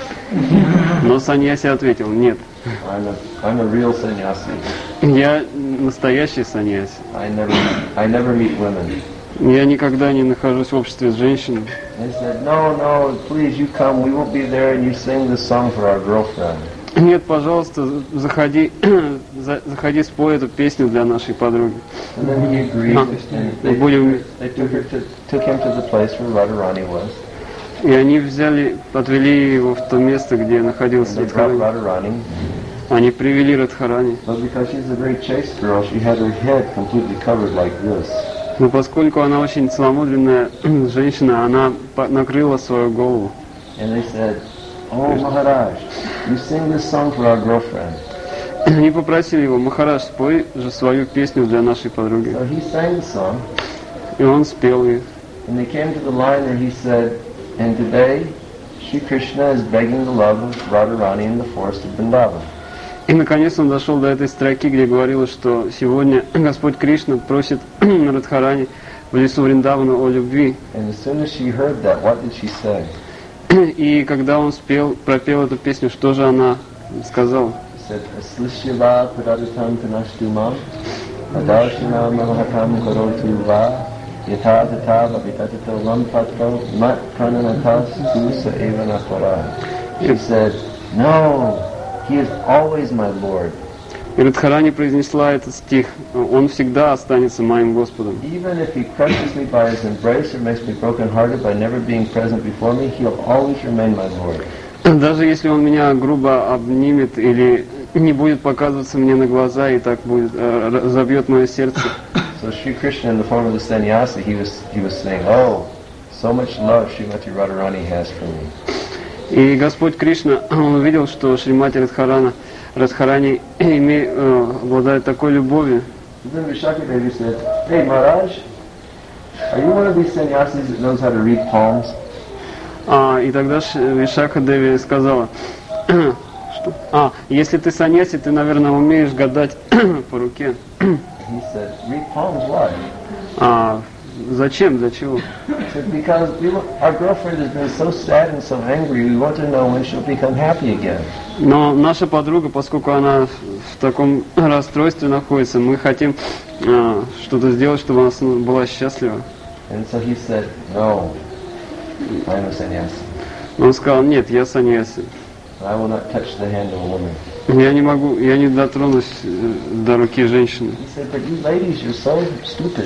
Но саньяси ответил: нет, I'm a real sannyasi. я настоящий саньяси. I never meet women. Я никогда не нахожусь в обществе с женщиной. They said, no, please, you come, we will be there, and you sing this song for our girlfriend. Нет, пожалуйста, заходи, спой эту песню для нашей подруги. And then he agreed, and they took him to the place where Radharani was. И они отвели его в то место, где And находился they brought Радхарани. Radharani. Они привели Радхарани. But because she's a very chaste girl, she had her head completely covered like this. Но поскольку она очень целомудренная женщина, она накрыла свою голову. And they said, oh, Maharaj, you sing this song for our girlfriend. Они попросили его: Махарадж, спой же свою песню для нашей подруги. So he sang the song, И он спел ее. and they came to the line where he said, and today, Shri Krishna is begging the love of Radharani in the forest of Vrindavan. И наконец он дошел до этой строки, где говорилось, что сегодня Господь Кришна просит на Радхарани в лесу Вриндавана о любви. And as soon as she heard that, what did she say? И когда он пропел эту песню, что же она сказала? She said, Aslishyava pradaritam tanashtumam, adarshina mahatam karotu va, yatha tata vabitatato lampatro, mat prananata susa eva napara. She said, no, he is always my Lord. И Радхарани произнесла этот стих: «Он всегда останется моим Господом». Even if he crushes me by his embrace or makes me broken-hearted by never being present before me, he'll always remain my Lord. Даже если он меня грубо обнимет или не будет показываться мне на глаза и так будет забьет мое сердце. So Sri Krishna, in the form of the sannyasi, he was saying, oh, so much love Srimati Radharani has for me. И Господь Кришна, он увидел, что Шримати Радхарани обладает такой любовью. Then Vishaka Devi said, hey Maharaj, are you one of these sannyasis that knows how to read palms? И тогда Вишака Деви сказала, что, если ты саньяси, ты, наверное, умеешь гадать по руке. He said, read palms, why? Зачем? Для чего? He said, because our girlfriend has been so sad and so angry, we want to know when she'll become happy again. Но наша подруга, поскольку она в таком расстройстве находится, мы хотим что-то сделать, чтобы она была счастлива. And so he said, no, I'm a sannyasi. Он сказал, нет, я саньяси. I will not touch the hand of a woman. Я не дотронусь до руки женщины. He said, but you ladies, you're so stupid.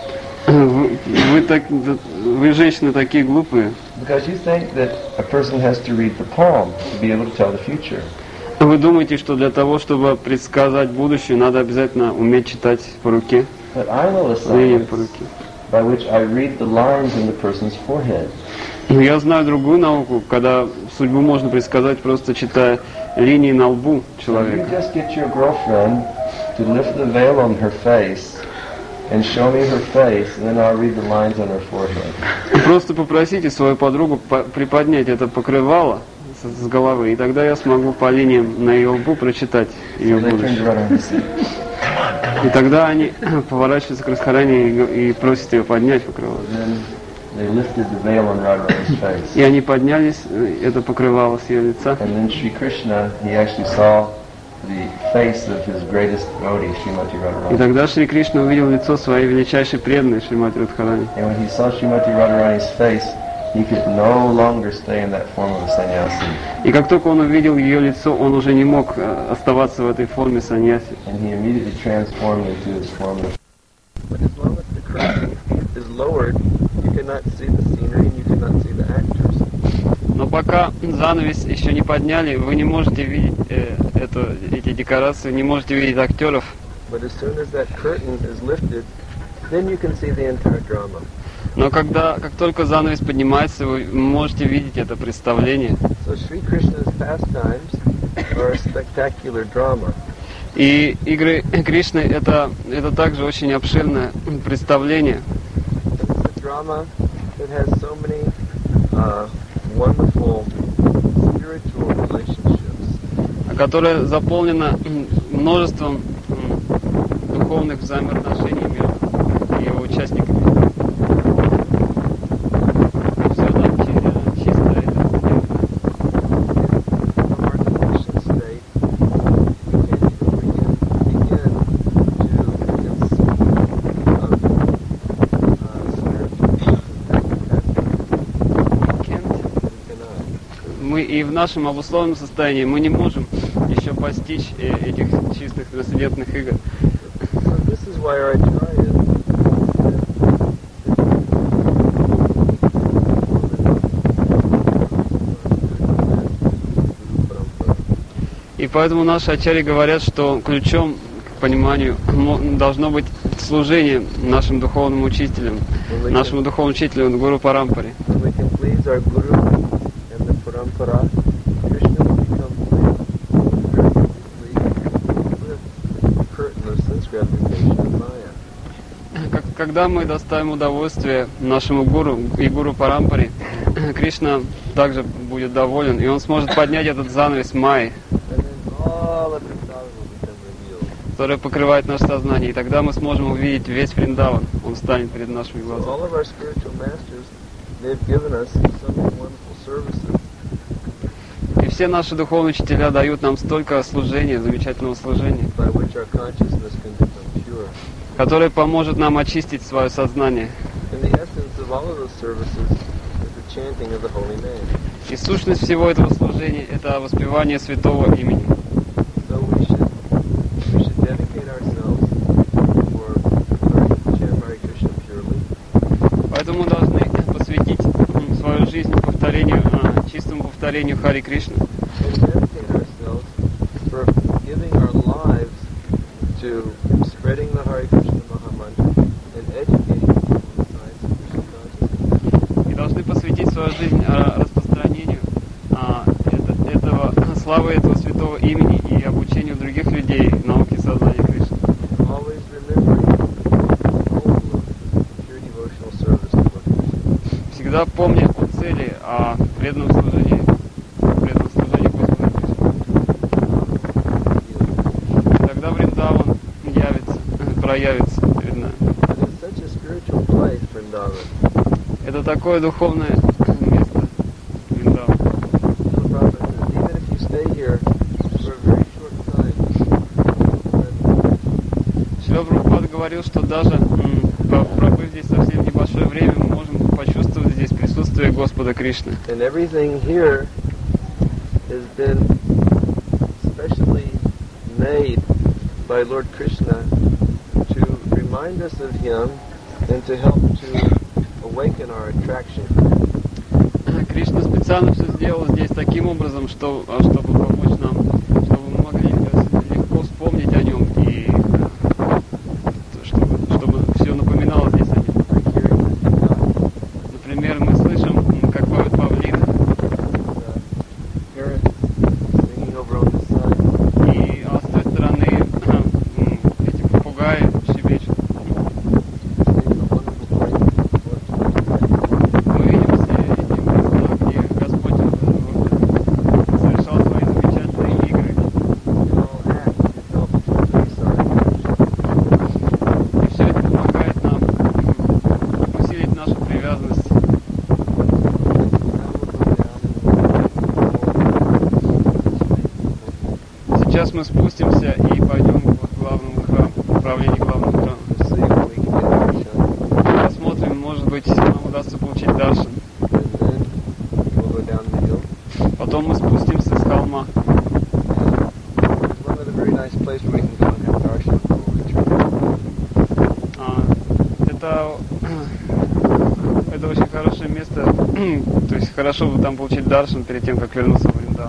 Вы женщины такие глупые. Because you think that a person has to read the palm to be able to tell the future. Вы думаете, что для того, чтобы предсказать будущее, надо обязательно уметь читать по руке? But I know a science by which I read the lines in the person's forehead. Я знаю другую науку, когда судьбу можно предсказать, просто читая линии на лбу человека. You just get your girlfriend to lift the veil on her face and show me her face, and then I'll read the lines on her forehead. Просто попросите свою подругу приподнять это покрывало с головы, и тогда я смогу по линиям на ее лбу прочитать ее будущее. И тогда они поворачиваются к Радхарани и просят ее поднять покрывало. They lifted the veil on Radharani's face. И они поднялись, это покрывало с ее лица. And then Sri Krishna, he actually saw the face of his greatest devotee, Srimati Radharani. И тогда Шри Кришна увидел лицо своей величайшей преданной Шримати Радхарани. And when he saw Srimati Radharani's face, he could no longer stay in that form of a sannyasi. И как только он увидел ее лицо, он уже не мог оставаться в этой форме саньяси. And he immediately transformed into his form of. But as long as the curtain is lowered, you cannot see the scenery and you cannot see the actors. Но пока занавес еще не подняли, вы не можете видеть эти декорации, не можете видеть актеров. But as soon as that curtain is lifted, then you can see the entire drama. Но как только занавес поднимается, вы можете видеть это представление. So Sri Krishna's pastimes are a spectacular drama. И игры Кришны это также очень обширное представление. It's a drama that has so many wonderful spiritual relationships. Которое заполнено множеством духовных взаимоотношений между его участниками. Все там чисто Мы и в нашем обусловленном состоянии мы не можем еще постичь этих чистых трансцендентных игр. И поэтому наши ачарьи говорят, что ключом к пониманию должно быть служение нашим духовным учителям, нашему духовному учителю Гуру Парампаре. Когда мы доставим удовольствие нашему гуру и Гуру Парампаре, Кришна также будет доволен, и он сможет поднять этот занавес майи. которая покрывает наше сознание, и тогда мы сможем увидеть весь Вриндаван, он станет перед нашими So глазами. all of our spiritual masters, they've given us so many wonderful services. И все наши духовные учителя дают нам столько служения, замечательного служения, By which our consciousness can become pure. которое поможет нам очистить свое сознание. And the essence of all of those services is the chanting of the holy name. И сущность всего этого служения – это воспевание святого имени. So we should dedicate ourselves for learning to chant Hare Krishna purely. Поэтому мы должны посвятить свою жизнь повторению, чистому повторению Хари Кришны. And dedicate ourselves for giving our lives to spreading the Hare Krishna Mahamantra and educating people in the science of Krishna consciousness. И должны посвятить свою жизнь распространению этого, славы этого святого имени и обучению других людей науке сознания Кришны. Always remembering the goal of pure devotional service to Lord Krishna. Всегда помня о цели, о преданном служении Господу Кришне. И тогда Вриндаван проявится перед нами. And it's such a spiritual place, Vrindavan. Это такое духовное место Вриндаван. So Prabhupada says, even if you stay here for a very short time, Шрила Прабхупада говорил, что даже пробыв здесь совсем небольшое время, мы можем почувствовать здесь присутствие Господа Кришны. and everything here has been specially made by Lord Krishna to remind us of Him and to help to awaken our attraction. Кришна специально все сделал здесь таким образом, чтобы помочь нам, чтобы мы могли легко вспомнить о нем и чтобы все напоминало здесь о нем. Like hearing the peacock, Например, мы слышим, как поют павлины, parrot singing over on this side. и с той стороны эти попугаи щебечут. Seeing the wonderful places of Lord Krishna. Мы видим все эти места, где Господь совершал свои замечательные игры. They all act to help to increase our attraction. И все это помогает нам усилить нашу привязанность. Сейчас мы спустимся и пойдем в главному храму, в управление главным храмом. Посмотрим, может быть, нам удастся получить даршан. Потом мы спустимся с холма. Это очень хорошее место, то есть хорошо бы там получить даршан перед тем, как вернуться в Вриндаван.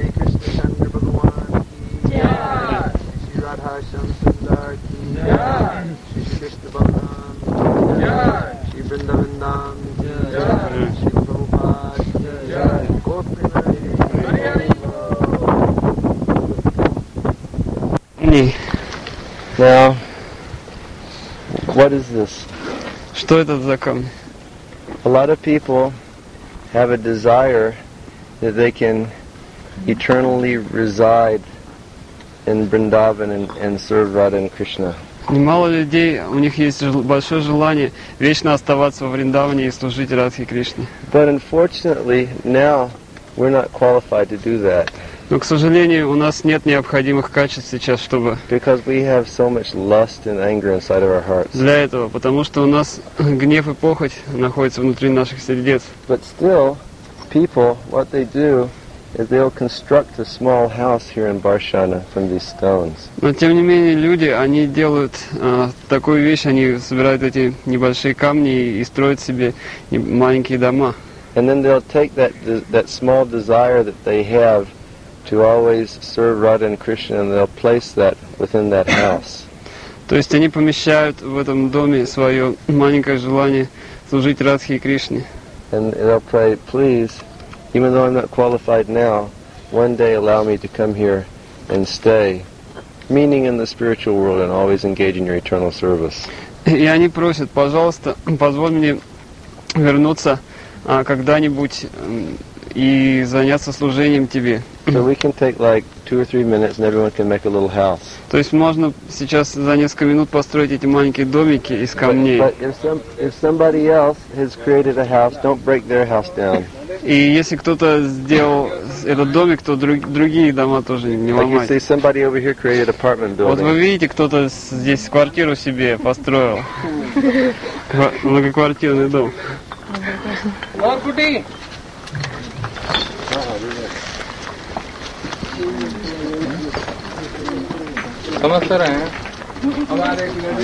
Now, what is this? Что это за камни? A lot of people have a desire that they can eternally reside in Vrindavan and serve Radha and Krishna. Немало людей, у них есть большое желание вечно оставаться во Вриндаване и служить Радхе Кришне. But unfortunately, now we're not qualified to do that Но, к сожалению, у нас нет необходимых качеств сейчас, чтобы because we have so much lust and anger inside of our hearts. для этого, потому что у нас гнев и похоть находятся внутри наших сердец. But still, people, what they do is they'll construct a small house here in Barshana from these stones. Но, тем не менее, люди, они делают такую вещь, они собирают эти небольшие камни и строят себе маленькие дома. And then they'll take that small desire that they have to always serve Radha and Krishna, and they'll place that within that house. То есть они помещают в этом доме свое маленькое желание служить Радхе и Кришне. And they'll pray, please, even though I'm not qualified now, one day allow me to come here and stay, meaning in the spiritual world and always engage in your eternal service. И они просят, пожалуйста, позволь мне вернуться когда-нибудь и заняться служением тебе. So we can take like 2 or 3 minutes and everyone can make a little house. То есть можно сейчас за несколько минут построить эти маленькие домики из камней. But if somebody else has created a house, don't break their house down. И если кто-то сделал этот домик, то другие дома тоже не Like you ломать. see, somebody over here created apartment Вот вы building. видите, кто-то здесь квартиру себе построил. Многоквартирный дом. समझते रहे हैं हमारे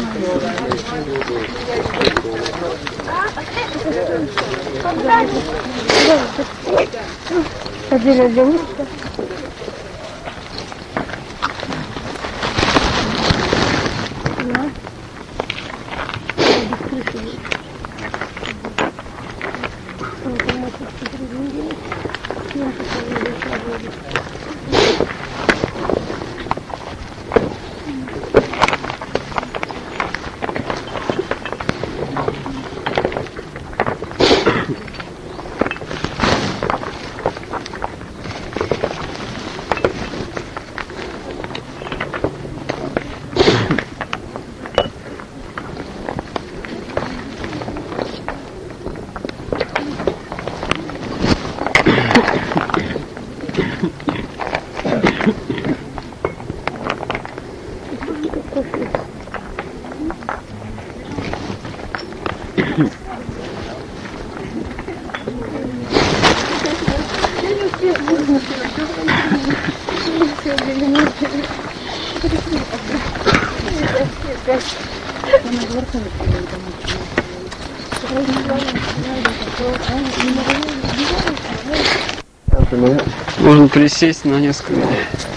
Можно присесть на несколько минут.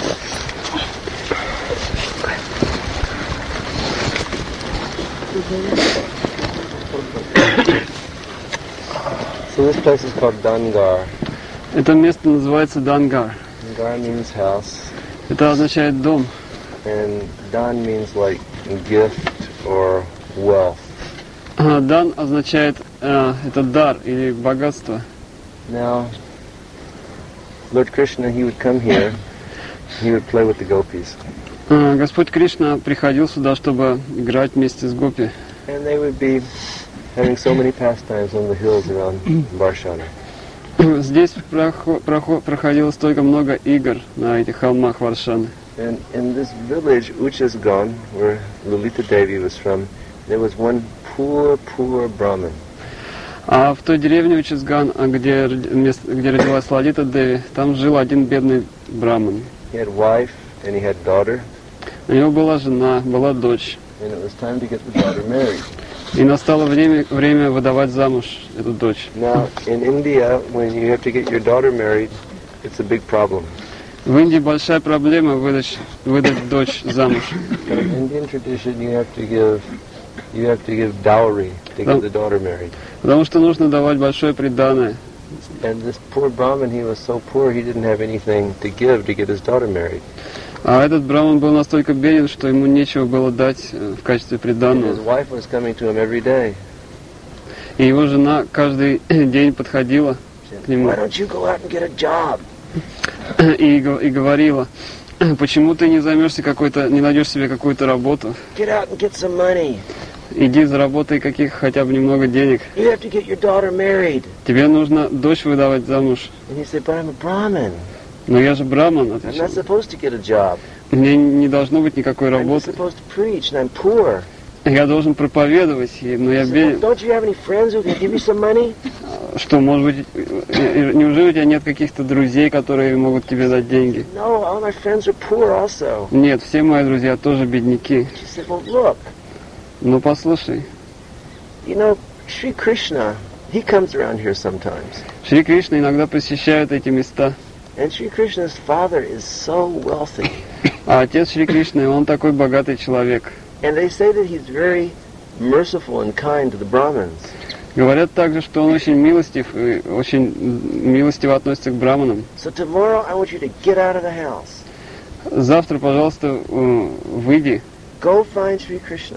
So this place is called Dangar. Это место называется Дангар. Dangar means house, Это означает дом. and Dan means like gift or wealth. Дан означает это дар или богатство. Now, Lord Krishna, he would come here, he would play with the gopis, Господь Кришна приходил сюда, чтобы играть вместе с гопи. and they would be having so many pastimes on the hills around Barshana. Здесь проходило столько много игр на этих холмах Варшаны. And in this village, Uchasgan, where Lolita Devi was from, there was one poor Brahmin. А в той деревне Учизган, где родилась Лалита Деви, там жил один бедный браман. He had wife and he had daughter, У него была жена, была дочь. and it was time to get the daughter married. И настало время выдавать замуж эту дочь. Now, in India, when you have to get your daughter married, it's a big problem. В Индии большая проблема выдать дочь замуж. But in Indian tradition, you have to give dowry to get the daughter married. Потому что нужно давать большое приданое. And this poor Brahmin, he was so poor, he didn't have anything to give to get his daughter married. А этот браман был настолько беден, что ему нечего было дать в качестве And his приданого. wife was coming to him every day. И его жена каждый день подходила к нему Why don't you go out and get a job? и говорила: почему ты не найдешь себе какую-то работу? Get out and get some money. Иди заработай хотя бы немного денег. You have to get your daughter married. Тебе нужно дочь выдавать замуж. And he said, but I'm a Brahmin. Но я же браман, I'm отвечал. not supposed to get a job. Мне не должно быть никакой I'm just работы. supposed to preach, and I'm poor. Я должен проповедовать, но я He said, well, беден. don't you have any friends who can give you some money? Что, может быть, неужели у тебя нет каких-то друзей, которые могут тебе дать деньги? No, all my friends are poor also. Нет, все мои друзья тоже бедняки. She said, well, look, Ну послушай, you know, Sri Krishna, he comes around here sometimes. Шри Кришна иногда посещает эти места. And Sri Krishna's father is so wealthy. А отец Шри Кришны, он такой богатый человек. And they say that he's very merciful and kind to the Brahmins. Говорят также, что он очень милостив и очень милостиво относится к браманам. So tomorrow I want you to get out of the house. Завтра, пожалуйста, выйди Go find Sri Krishna.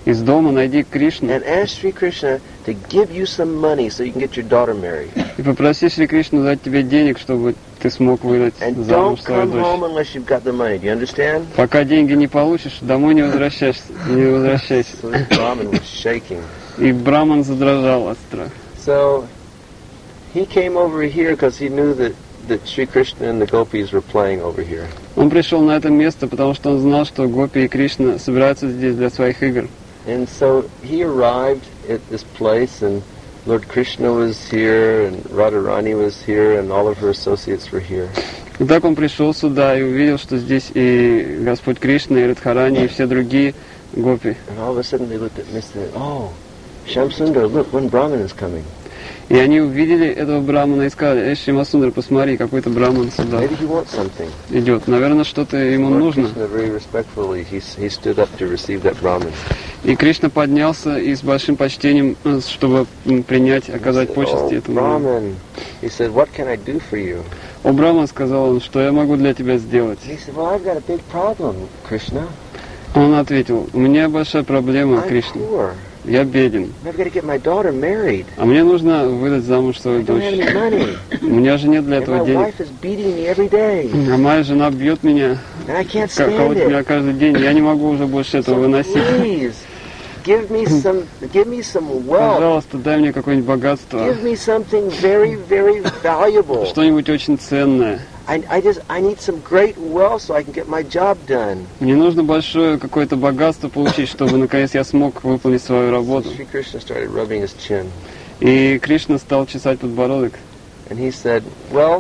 из дома, найди Кришну and ask Sri Krishna to give you some money so you can get your daughter married. и попроси Шри Кришну дать тебе денег, чтобы ты смог выдать And замуж don't свою come home дочь. unless you've got the money. Do you understand? Пока деньги не получишь, домой не возвращайся. Не возвращайся. So this Brahmin was shaking. И Браман задрожал от страха. So he came over here because he knew that Sri Krishna and the gopis were playing over here. Он пришел на это место, потому что он знал, что Гопи и Кришна собираются здесь для своих игр. And so he arrived at this place, and Lord Krishna was here, and Radharani was here, and all of her associates were here. И так он пришел сюда и увидел, что здесь и Господь Кришна, и Радхарани, и все другие гопи. And all of a sudden they looked at me and said, "Oh, Shamsundar, look, one Brahmin is coming. И они увидели этого брамана и сказали: «Эй, Шимасундар, посмотри, какой-то браман сюда Maybe he wants something." идет. Наверное, что-то ему Lord нужно». Krishna very respectfully, he stood up to receive that Brahmin. И Кришна поднялся и с большим почтением, чтобы принять, оказать He said, почести "Oh, этому браману. Brahmin," he said, "what can I do for you?" «О, Браман», — сказал он, — «что я могу для тебя сделать?» He said, "Well, I've got a big problem, Krishna. Он ответил: «У меня большая проблема, I'm Кришна. poor. Я беден, I've got to get my daughter married. а мне нужно выдать замуж свою I don't дочь. have any money. У меня же нет для And этого my денег. wife is beating me every day. А моя жена бьет меня, And I can't stand колотит меня it. каждый день. Я не могу уже больше этого So выносить. please, give me some wealth. Пожалуйста, дай мне какое-нибудь богатство, Give me something very, very valuable. что-нибудь очень ценное. I need some great wealth so I can get my job done." Мне нужно большое какое-то богатство получить, чтобы наконец я смог выполнить свою So работу». Sri Krishna started rubbing his chin. И Кришна стал чесать подбородок. And he said, "Well,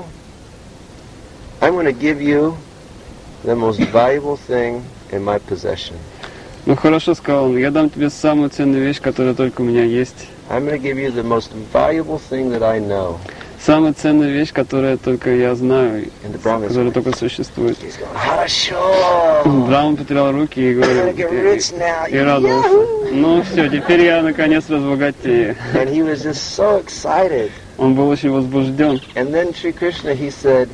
I'm going to give you the most valuable thing in my possession. «Ну хорошо», — сказал он, — «я дам тебе самую ценную вещь, которая только у меня есть. I'm going to give you the most valuable thing that I know." Самая ценная вещь, которая только я знаю, And the Brahmin которая said, только существует». he's going, "Хорошо. Браман потерял руки и I'm говорил, going to get rich now." и радовался. «Ну все, теперь я наконец разбогатею». And he was just so excited. Он был очень возбужден. And then Sri Krishna, he said,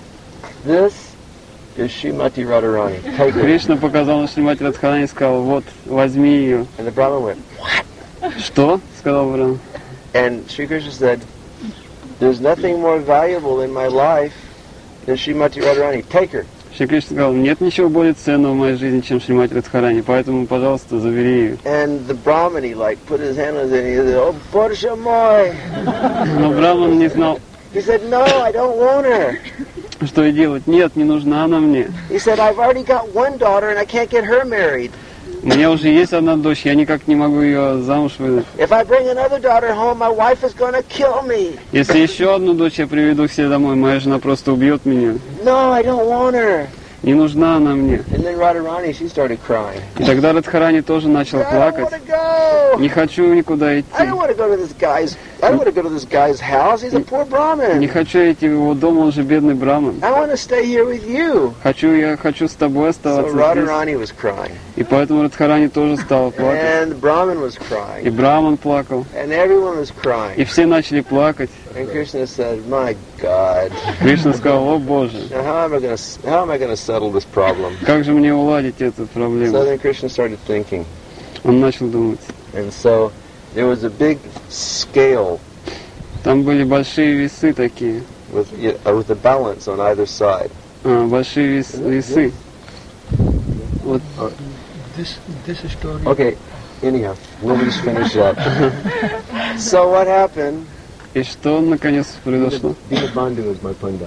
"This is Srimati Radharani. Take her." Кришна показал на Шримати Радхарани и сказал: «Вот, возьми ее». And the Brahmin went, «Что?» — сказал Браман. and Sri Krishna said, "There's nothing more valuable in my life than Srimati Radharani. Take her." Шри Кришна сказал: «Нет ничего более ценного в моей жизни, чем Шримати Радхарани, поэтому, пожалуйста, забери ее». And the Brahmin, he like put his hand on his head and he said, "Oh, Pursha Moy." Но Браман не знал, He said, "No, I don't want her." что и делать. «Нет, не нужна она мне. He said, "I've already got one daughter and I can't get her married. У меня уже есть одна дочь, я никак не могу ее замуж выдать. If I bring another daughter home, my wife is going to kill me. Если еще одну дочь я приведу к себе домой, моя жена просто убьет меня. No, I don't want her." Не нужна она мне». And then Radharani, she started crying. И тогда Радхарани тоже начал "I don't плакать. want to go. «Не хочу никуда I идти. don't want to go to this guy's. I don't want to go to this guy's house. He's a poor Не Brahmin. хочу идти в его дом, он же бедный браман. I want to stay here with you." Я хочу с тобой So оставаться здесь». Radharani was crying, И поэтому Радхарани тоже стал плакать. and the Brahmin was И crying, Браман плакал. and everyone was И crying. все начали плакать. And Krishna said, "My God, Кришна сказал: «О Боже, now how am I going to settle this problem?" как же мне уладить эту So проблему?» then Krishna started thinking, Он начал думать. and so there was a big scale Там были большие весы такие. with a balance on either side. Большие весы. Вот. This story. Okay, anyhow, let me just finish up. So what happened? И что наконец произошло? Dinabandhu is my punda.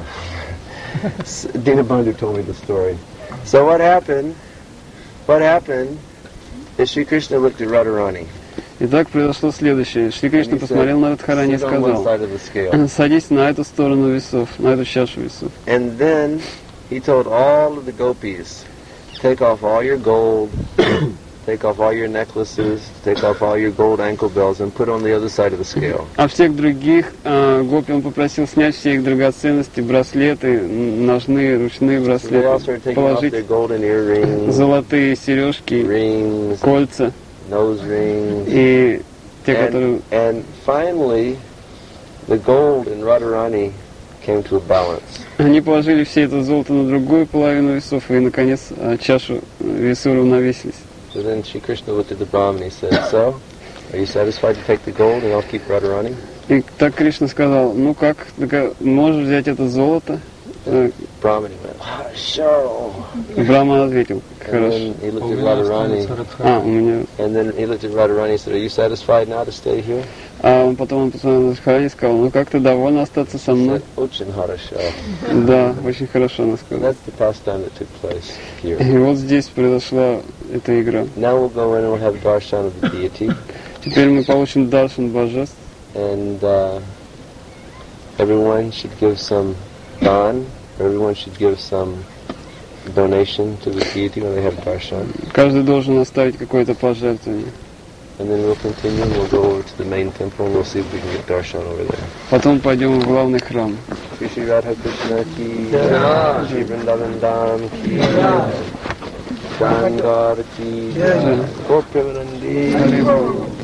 Dinabandhu told me the story. So what happened? What happened is Sri Krishna looked at Radharani. Итак, произошло следующее. Шри Кришна And he посмотрел на Радхарани и "Sit on one сказал: side of the scale." «Садись на эту сторону весов, на эту чашу весов». And then he told all of the gopis, "Take off all your gold, take off all your necklaces, take off all your gold ankle bells, and put on the other side of the scale." А всех других гопи он попросил снять все их драгоценности, браслеты, ножные, ручные So they all браслеты, started taking off their положить golden earrings, золотые сережки, rings, кольца nose rings. и те, которые... And finally, the gold in Radharani came to a balance. Они положили все это золото на другую половину весов, и, наконец, чашу весы уравновесились. So then Shri Krishna looked at the Brahman and he said, "So, are you satisfied to take the gold and I'll keep Radharani?" И так Кришна сказал, ну как, можешь взять это золото? Brahman went, "Sure." Брахман ответил, And хорошо. then he looked at Radharani, У меня. and then he looked at Radharani and said, "Are you satisfied now to stay here?" А потом он посмотрел на Радхарани и сказал, ну как ты довольна остаться со He мной? said, "Ochin Harasha." Да, очень хорошо она And сказала. that's the pastime that took place here. И вот здесь произошла эта игра. Now we'll go in and we'll have darshan of the deity, Теперь мы получим даршан божеств. and everyone should give some dan, everyone should give some donation to the deity when they have darshan. Каждый должен оставить какое-то пожертвование. And then we'll continue and we'll go over to the main temple and we'll see if we can get darshan over there. Потом пойдем в главный храм. Shri Shri Radha Krishna ki jai, Shri Vrindavan Dham ki jai, Shangar ki jai, Gopravanandi.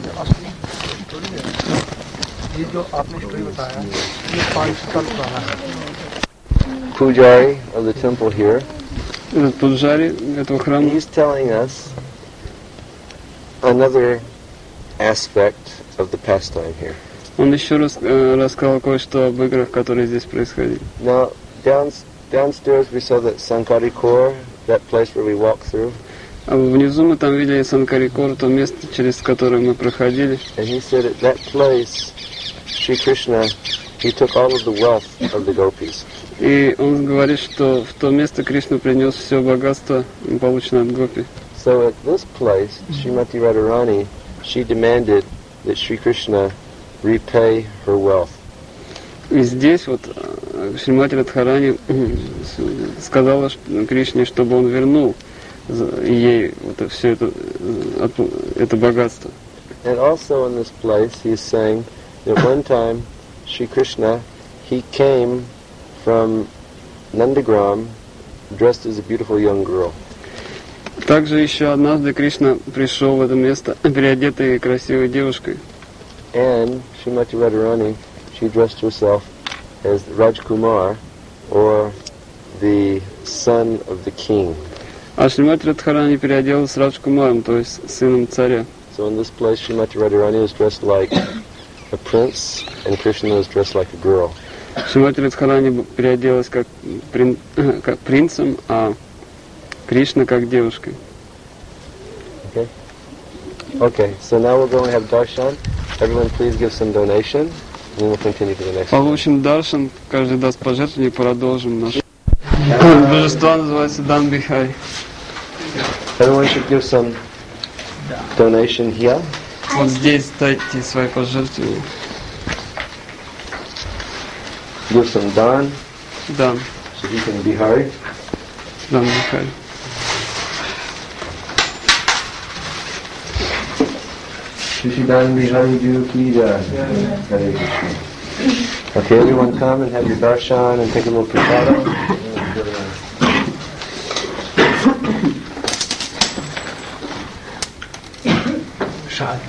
ये जो आपने स्टोरी बताया ये 5 साल पुराना है। Pujari of the temple here, Этот пуджари этого храма, he's telling us another aspect of the pastime here. он еще раз рассказал кое-что об играх, которые здесь происходили. Now, downstairs we saw that Sankari Kor, that place where we walked through, А внизу мы там видели Санкарикор, то место, через которое мы проходили. and he said at that place, Shri Krishna, he took all of the wealth of the gopis. И он говорит, что в то место Кришна принес все богатство, полученное от гопи. So at this place, Srimati Radharani, she demanded that Shri Krishna repay her wealth. И здесь вот Шримати Радхарани сказала Кришне, чтобы он вернул ей вот все это богатство. And also in this place, he is saying that one time, Shri Krishna, he came from Nandagram dressed as a beautiful young girl. Также еще однажды Кришна пришел в это место, переодетой красивой девушкой. And Srimati Radharani, she dressed herself as Rajkumar, or the son of the king. А Шримати Радхарани переоделась с Раджкумаром, то есть сыном царя. So in this place, Srimati Radharani was dressed like a prince, and Krishna was dressed like a girl. Шримати Радхарани переоделась как принцем, а Кришна как девушкой. Okay, so now we'll go and have darshan. Everyone please give some donation, and then we'll continue to the next one. Получим даршан, каждый даст пожертвование и продолжим наш. Божество называется Дан Бихари. Everyone should give some donation here. Вот здесь дайте свои пожертвования. Give some dan, Дан, so you can Bihari. Дан Бихари. Shishidan Bihari Ju Ki Jai. Hare Krishna. Okay, everyone come and have your darshan and take a little prasadam. शायद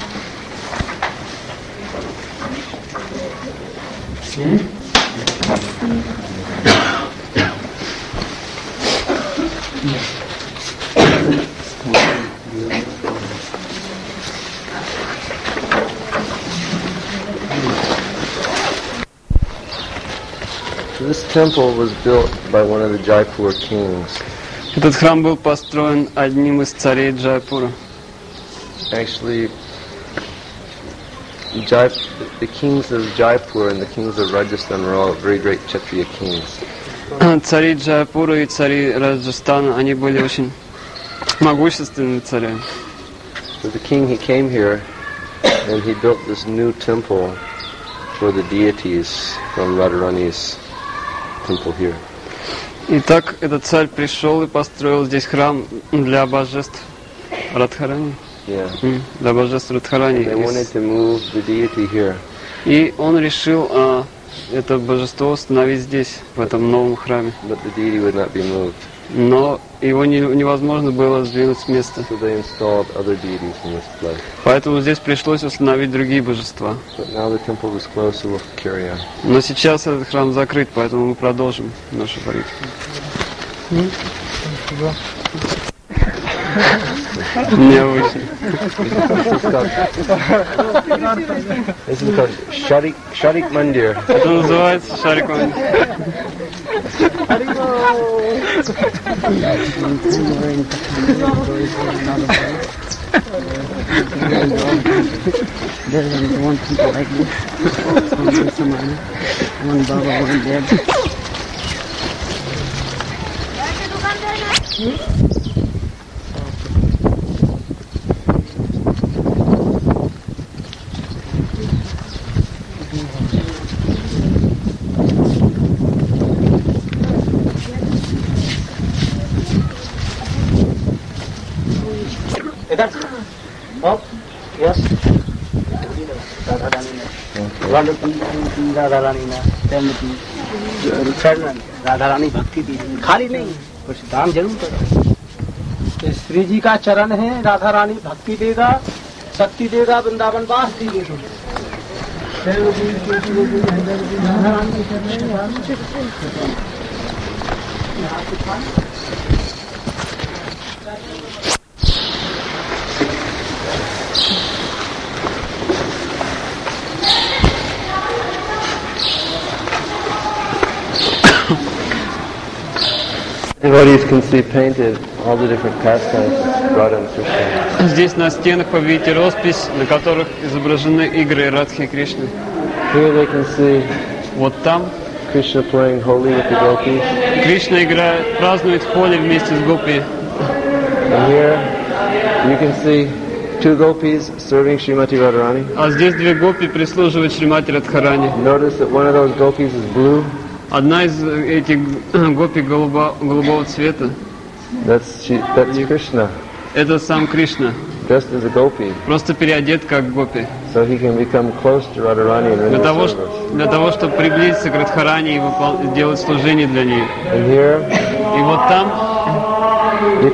This temple was built by one of the Jaipur kings. Этот храм был построен одним из царей Джайпура. Actually, the kings of Jaipur and the kings of Rajasthan were all very great Kshatriya kings. Цари Джайпура и цари Раджастана, они были очень могущественными царями. So the king, he came here and he built this new temple for the deities from Radharani's temple here. Итак, этот царь пришел и построил здесь храм для божеств Радхарани. Yeah. Для божеств Радхарани. They wanted to move the deity here. И он решил это божество установить здесь, в этом новом храме. But the deity would not be moved. Но его невозможно было сдвинуть с места. So they installed other deities in this place. Поэтому здесь пришлось установить другие божества. But now the temple is closed, so we'll carry on. Но сейчас этот храм закрыт, поэтому мы продолжим нашу политику. Необычно. This is called Sharik Mandir. Это называется Шарик Мандир. There's one people like this. One Baba, one dead. Yes. Radha रानी ना राधा रानी भक्ति दी खाली नहीं कुछ दान जरूर करो। श्री जी का चरण है, राधा रानी भक्ति देगा, शक्ति देगा, वृंदावन वास देगी। Devotees can see painted all the different pastimes of Radha and Krishna. Здесь на стенах вы видите роспись, на которых изображены игры Радхи и Кришны. Here they can see Вот там Krishna playing Holi with the gopis. Кришна играет, празднует Холи вместе с гопи. And here you can see two gopis serving Srimati Radharani. А здесь две гопи прислуживают Шримати Радхарани. Notice that one of those gopis is blue. Одна из этих гопи голубого цвета. That's Krishna, Это сам Кришна, dressed as a gopi, просто переодет как гопи. so he can become close to Radharani and render service. Для того, чтобы приблизиться к Радхарани и делать служение для нее. And here И вот там you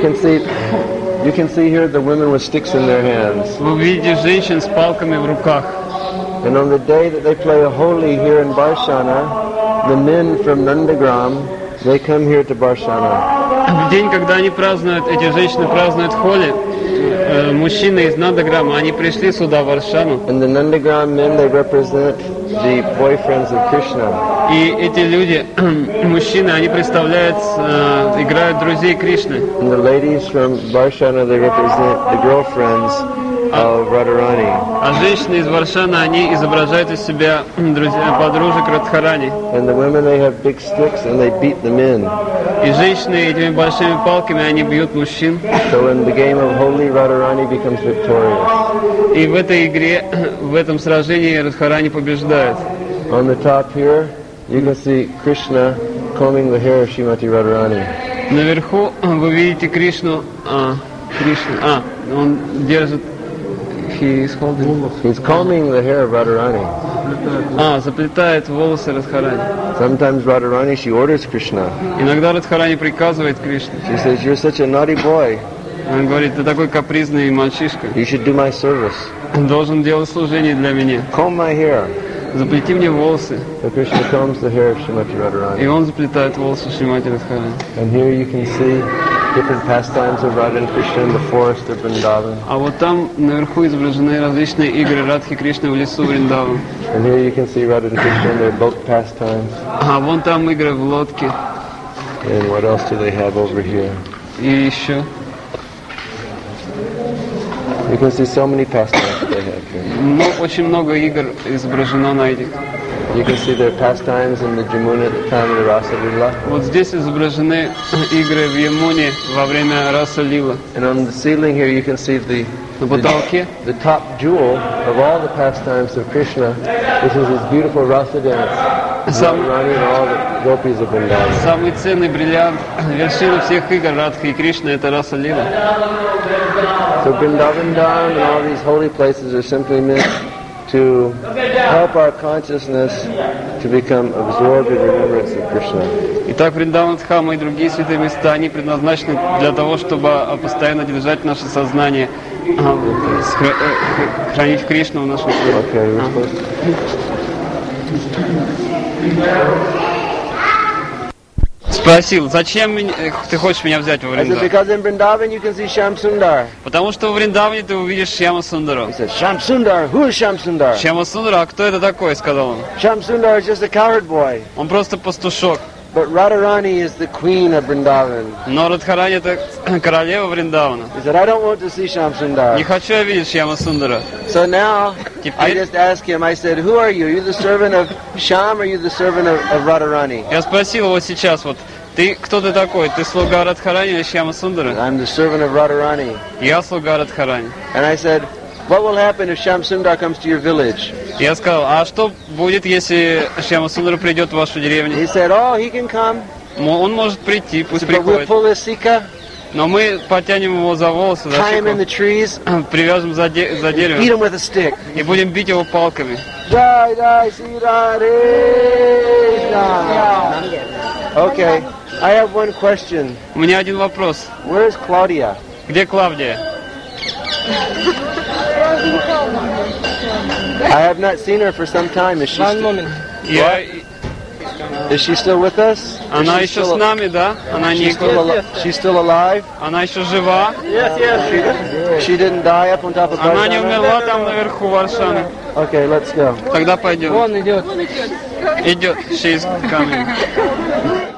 can see here the women with sticks in their hands. вы видите женщин с палками в руках. And on the day that they play a Holi here in Barshana, the men from Nandagram, they come here to Barshana. В день, когда они празднуют, эти женщины празднуют Холи, мужчины из Нандаграма, они пришли сюда, в Варшану. And the Nandagram men, they represent the boyfriends of Krishna. И эти люди, мужчины, они представляют, играют друзей Кришны. And the ladies from Barshana, they represent the girlfriends of Radharani. А женщины из Варшана, они изображают из себя подружек Радхарани. And the women, they have big sticks and they beat the men. И женщины этими большими палками, они бьют мужчин. So in the game of Holi, Radharani becomes victorious. И в этой игре, в этом сражении Радхарани побеждает. On the top here, you can see Krishna combing the hair of Srimati Radharani. Наверху вы видите Кришну, он держит, he's combing the hair of Radharani. заплетает волосы Радхарани. Sometimes Radharani, she orders Krishna. Иногда Радхарани приказывает Кришне. She says, "You're such a naughty boy. Он говорит, ты такой капризный мальчишка, You should do my service. должен делать служение для меня. Comb my hair." Заплети мне волосы. So Krishna combs the hair of Srimati И Radharani. он заплетает волосы Шримати Радхарани. And here you can see different pastimes of Radha and Krishna in the forest of Vrindavan. А вот там наверху изображены различные игры Радхи Кришны в лесу Вриндаван. And here you can see Radha and Krishna in their boat pastimes. А вон там игры в лодке. And what else do they have over here? И еще. You can see so many pastimes that they have here. Очень много игр изображено на этих. You can see their pastimes in the Jamuna at the time of the Rasa Lila. Вот здесь изображены игры в Ямуне во время Раса Лила. And on the ceiling here you can see На потолке the top jewel of all the pastimes of Krishna. This is his beautiful Rasa dance. Radharani and all the gopis of Vrindavan. самый ценный бриллиант, вершина всех игр Радхи и Кришны — это Раса Лила. So Vrindavan Dham and all these holy places are simply meant to help our consciousness to become absorbed in remembrance of Krishna. Итак, Вриндаван Дхама и другие святые места, они предназначены для того, чтобы постоянно держать наше сознание, хранить Кришну в нашем теле. Okay, we're supposed to... Спросил, зачем ты хочешь меня взять во I said, Вриндаван? because in Vrindavan you can see Sham Sundar. Потому что в Вриндаване ты увидишь Шьяма Сундару. He said, Sham Sundar? Who is Sham Sundar? Шьяма Сундара, а кто это такой, сказал он. Sham Sundar is just a cowherd boy. Он просто пастушок. But Radharani is the queen of Vrindavan. Но Радхарани это королева Вриндавана. He said, I don't want to see Sham Не Sundar. хочу я видеть Шьяма Сундара. So now, I Теперь just asked him, I said, who are you? Are you the servant of Sham or are you the servant of Radharani? я спросил его сейчас, вот, ты кто ты такой? Ты слуга Радхарани или Шьяма Сундара? I'm the servant of Radharani. Я слуга Радхарани. And I said, what will happen if Sham Sundar comes to your village? Я сказал, а что будет, если Шьяма Сундара придет в вашу He деревню? said, oh, he can come. Он может прийти, пусть But we'll приходит. pull his sika, Но мы потянем его за волосы, за tie him in the щеку, trees, привяжем за beat дерево him with a stick. и будем бить его палками. Jai Jai Sri Radhe Krishna. Okay, I have one question. У меня один вопрос. Where is Claudia? Где Клавдия? I have not seen her for some time. Is she, is she still with us? Is Она she еще still- с нами, да? Она не... She's still alive? Она еще жива? She didn't die up on top of Она не Vardhana? умерла там наверху Варшаны. Okay, let's go. Тогда пойдем. Он идет. Идет. She's coming.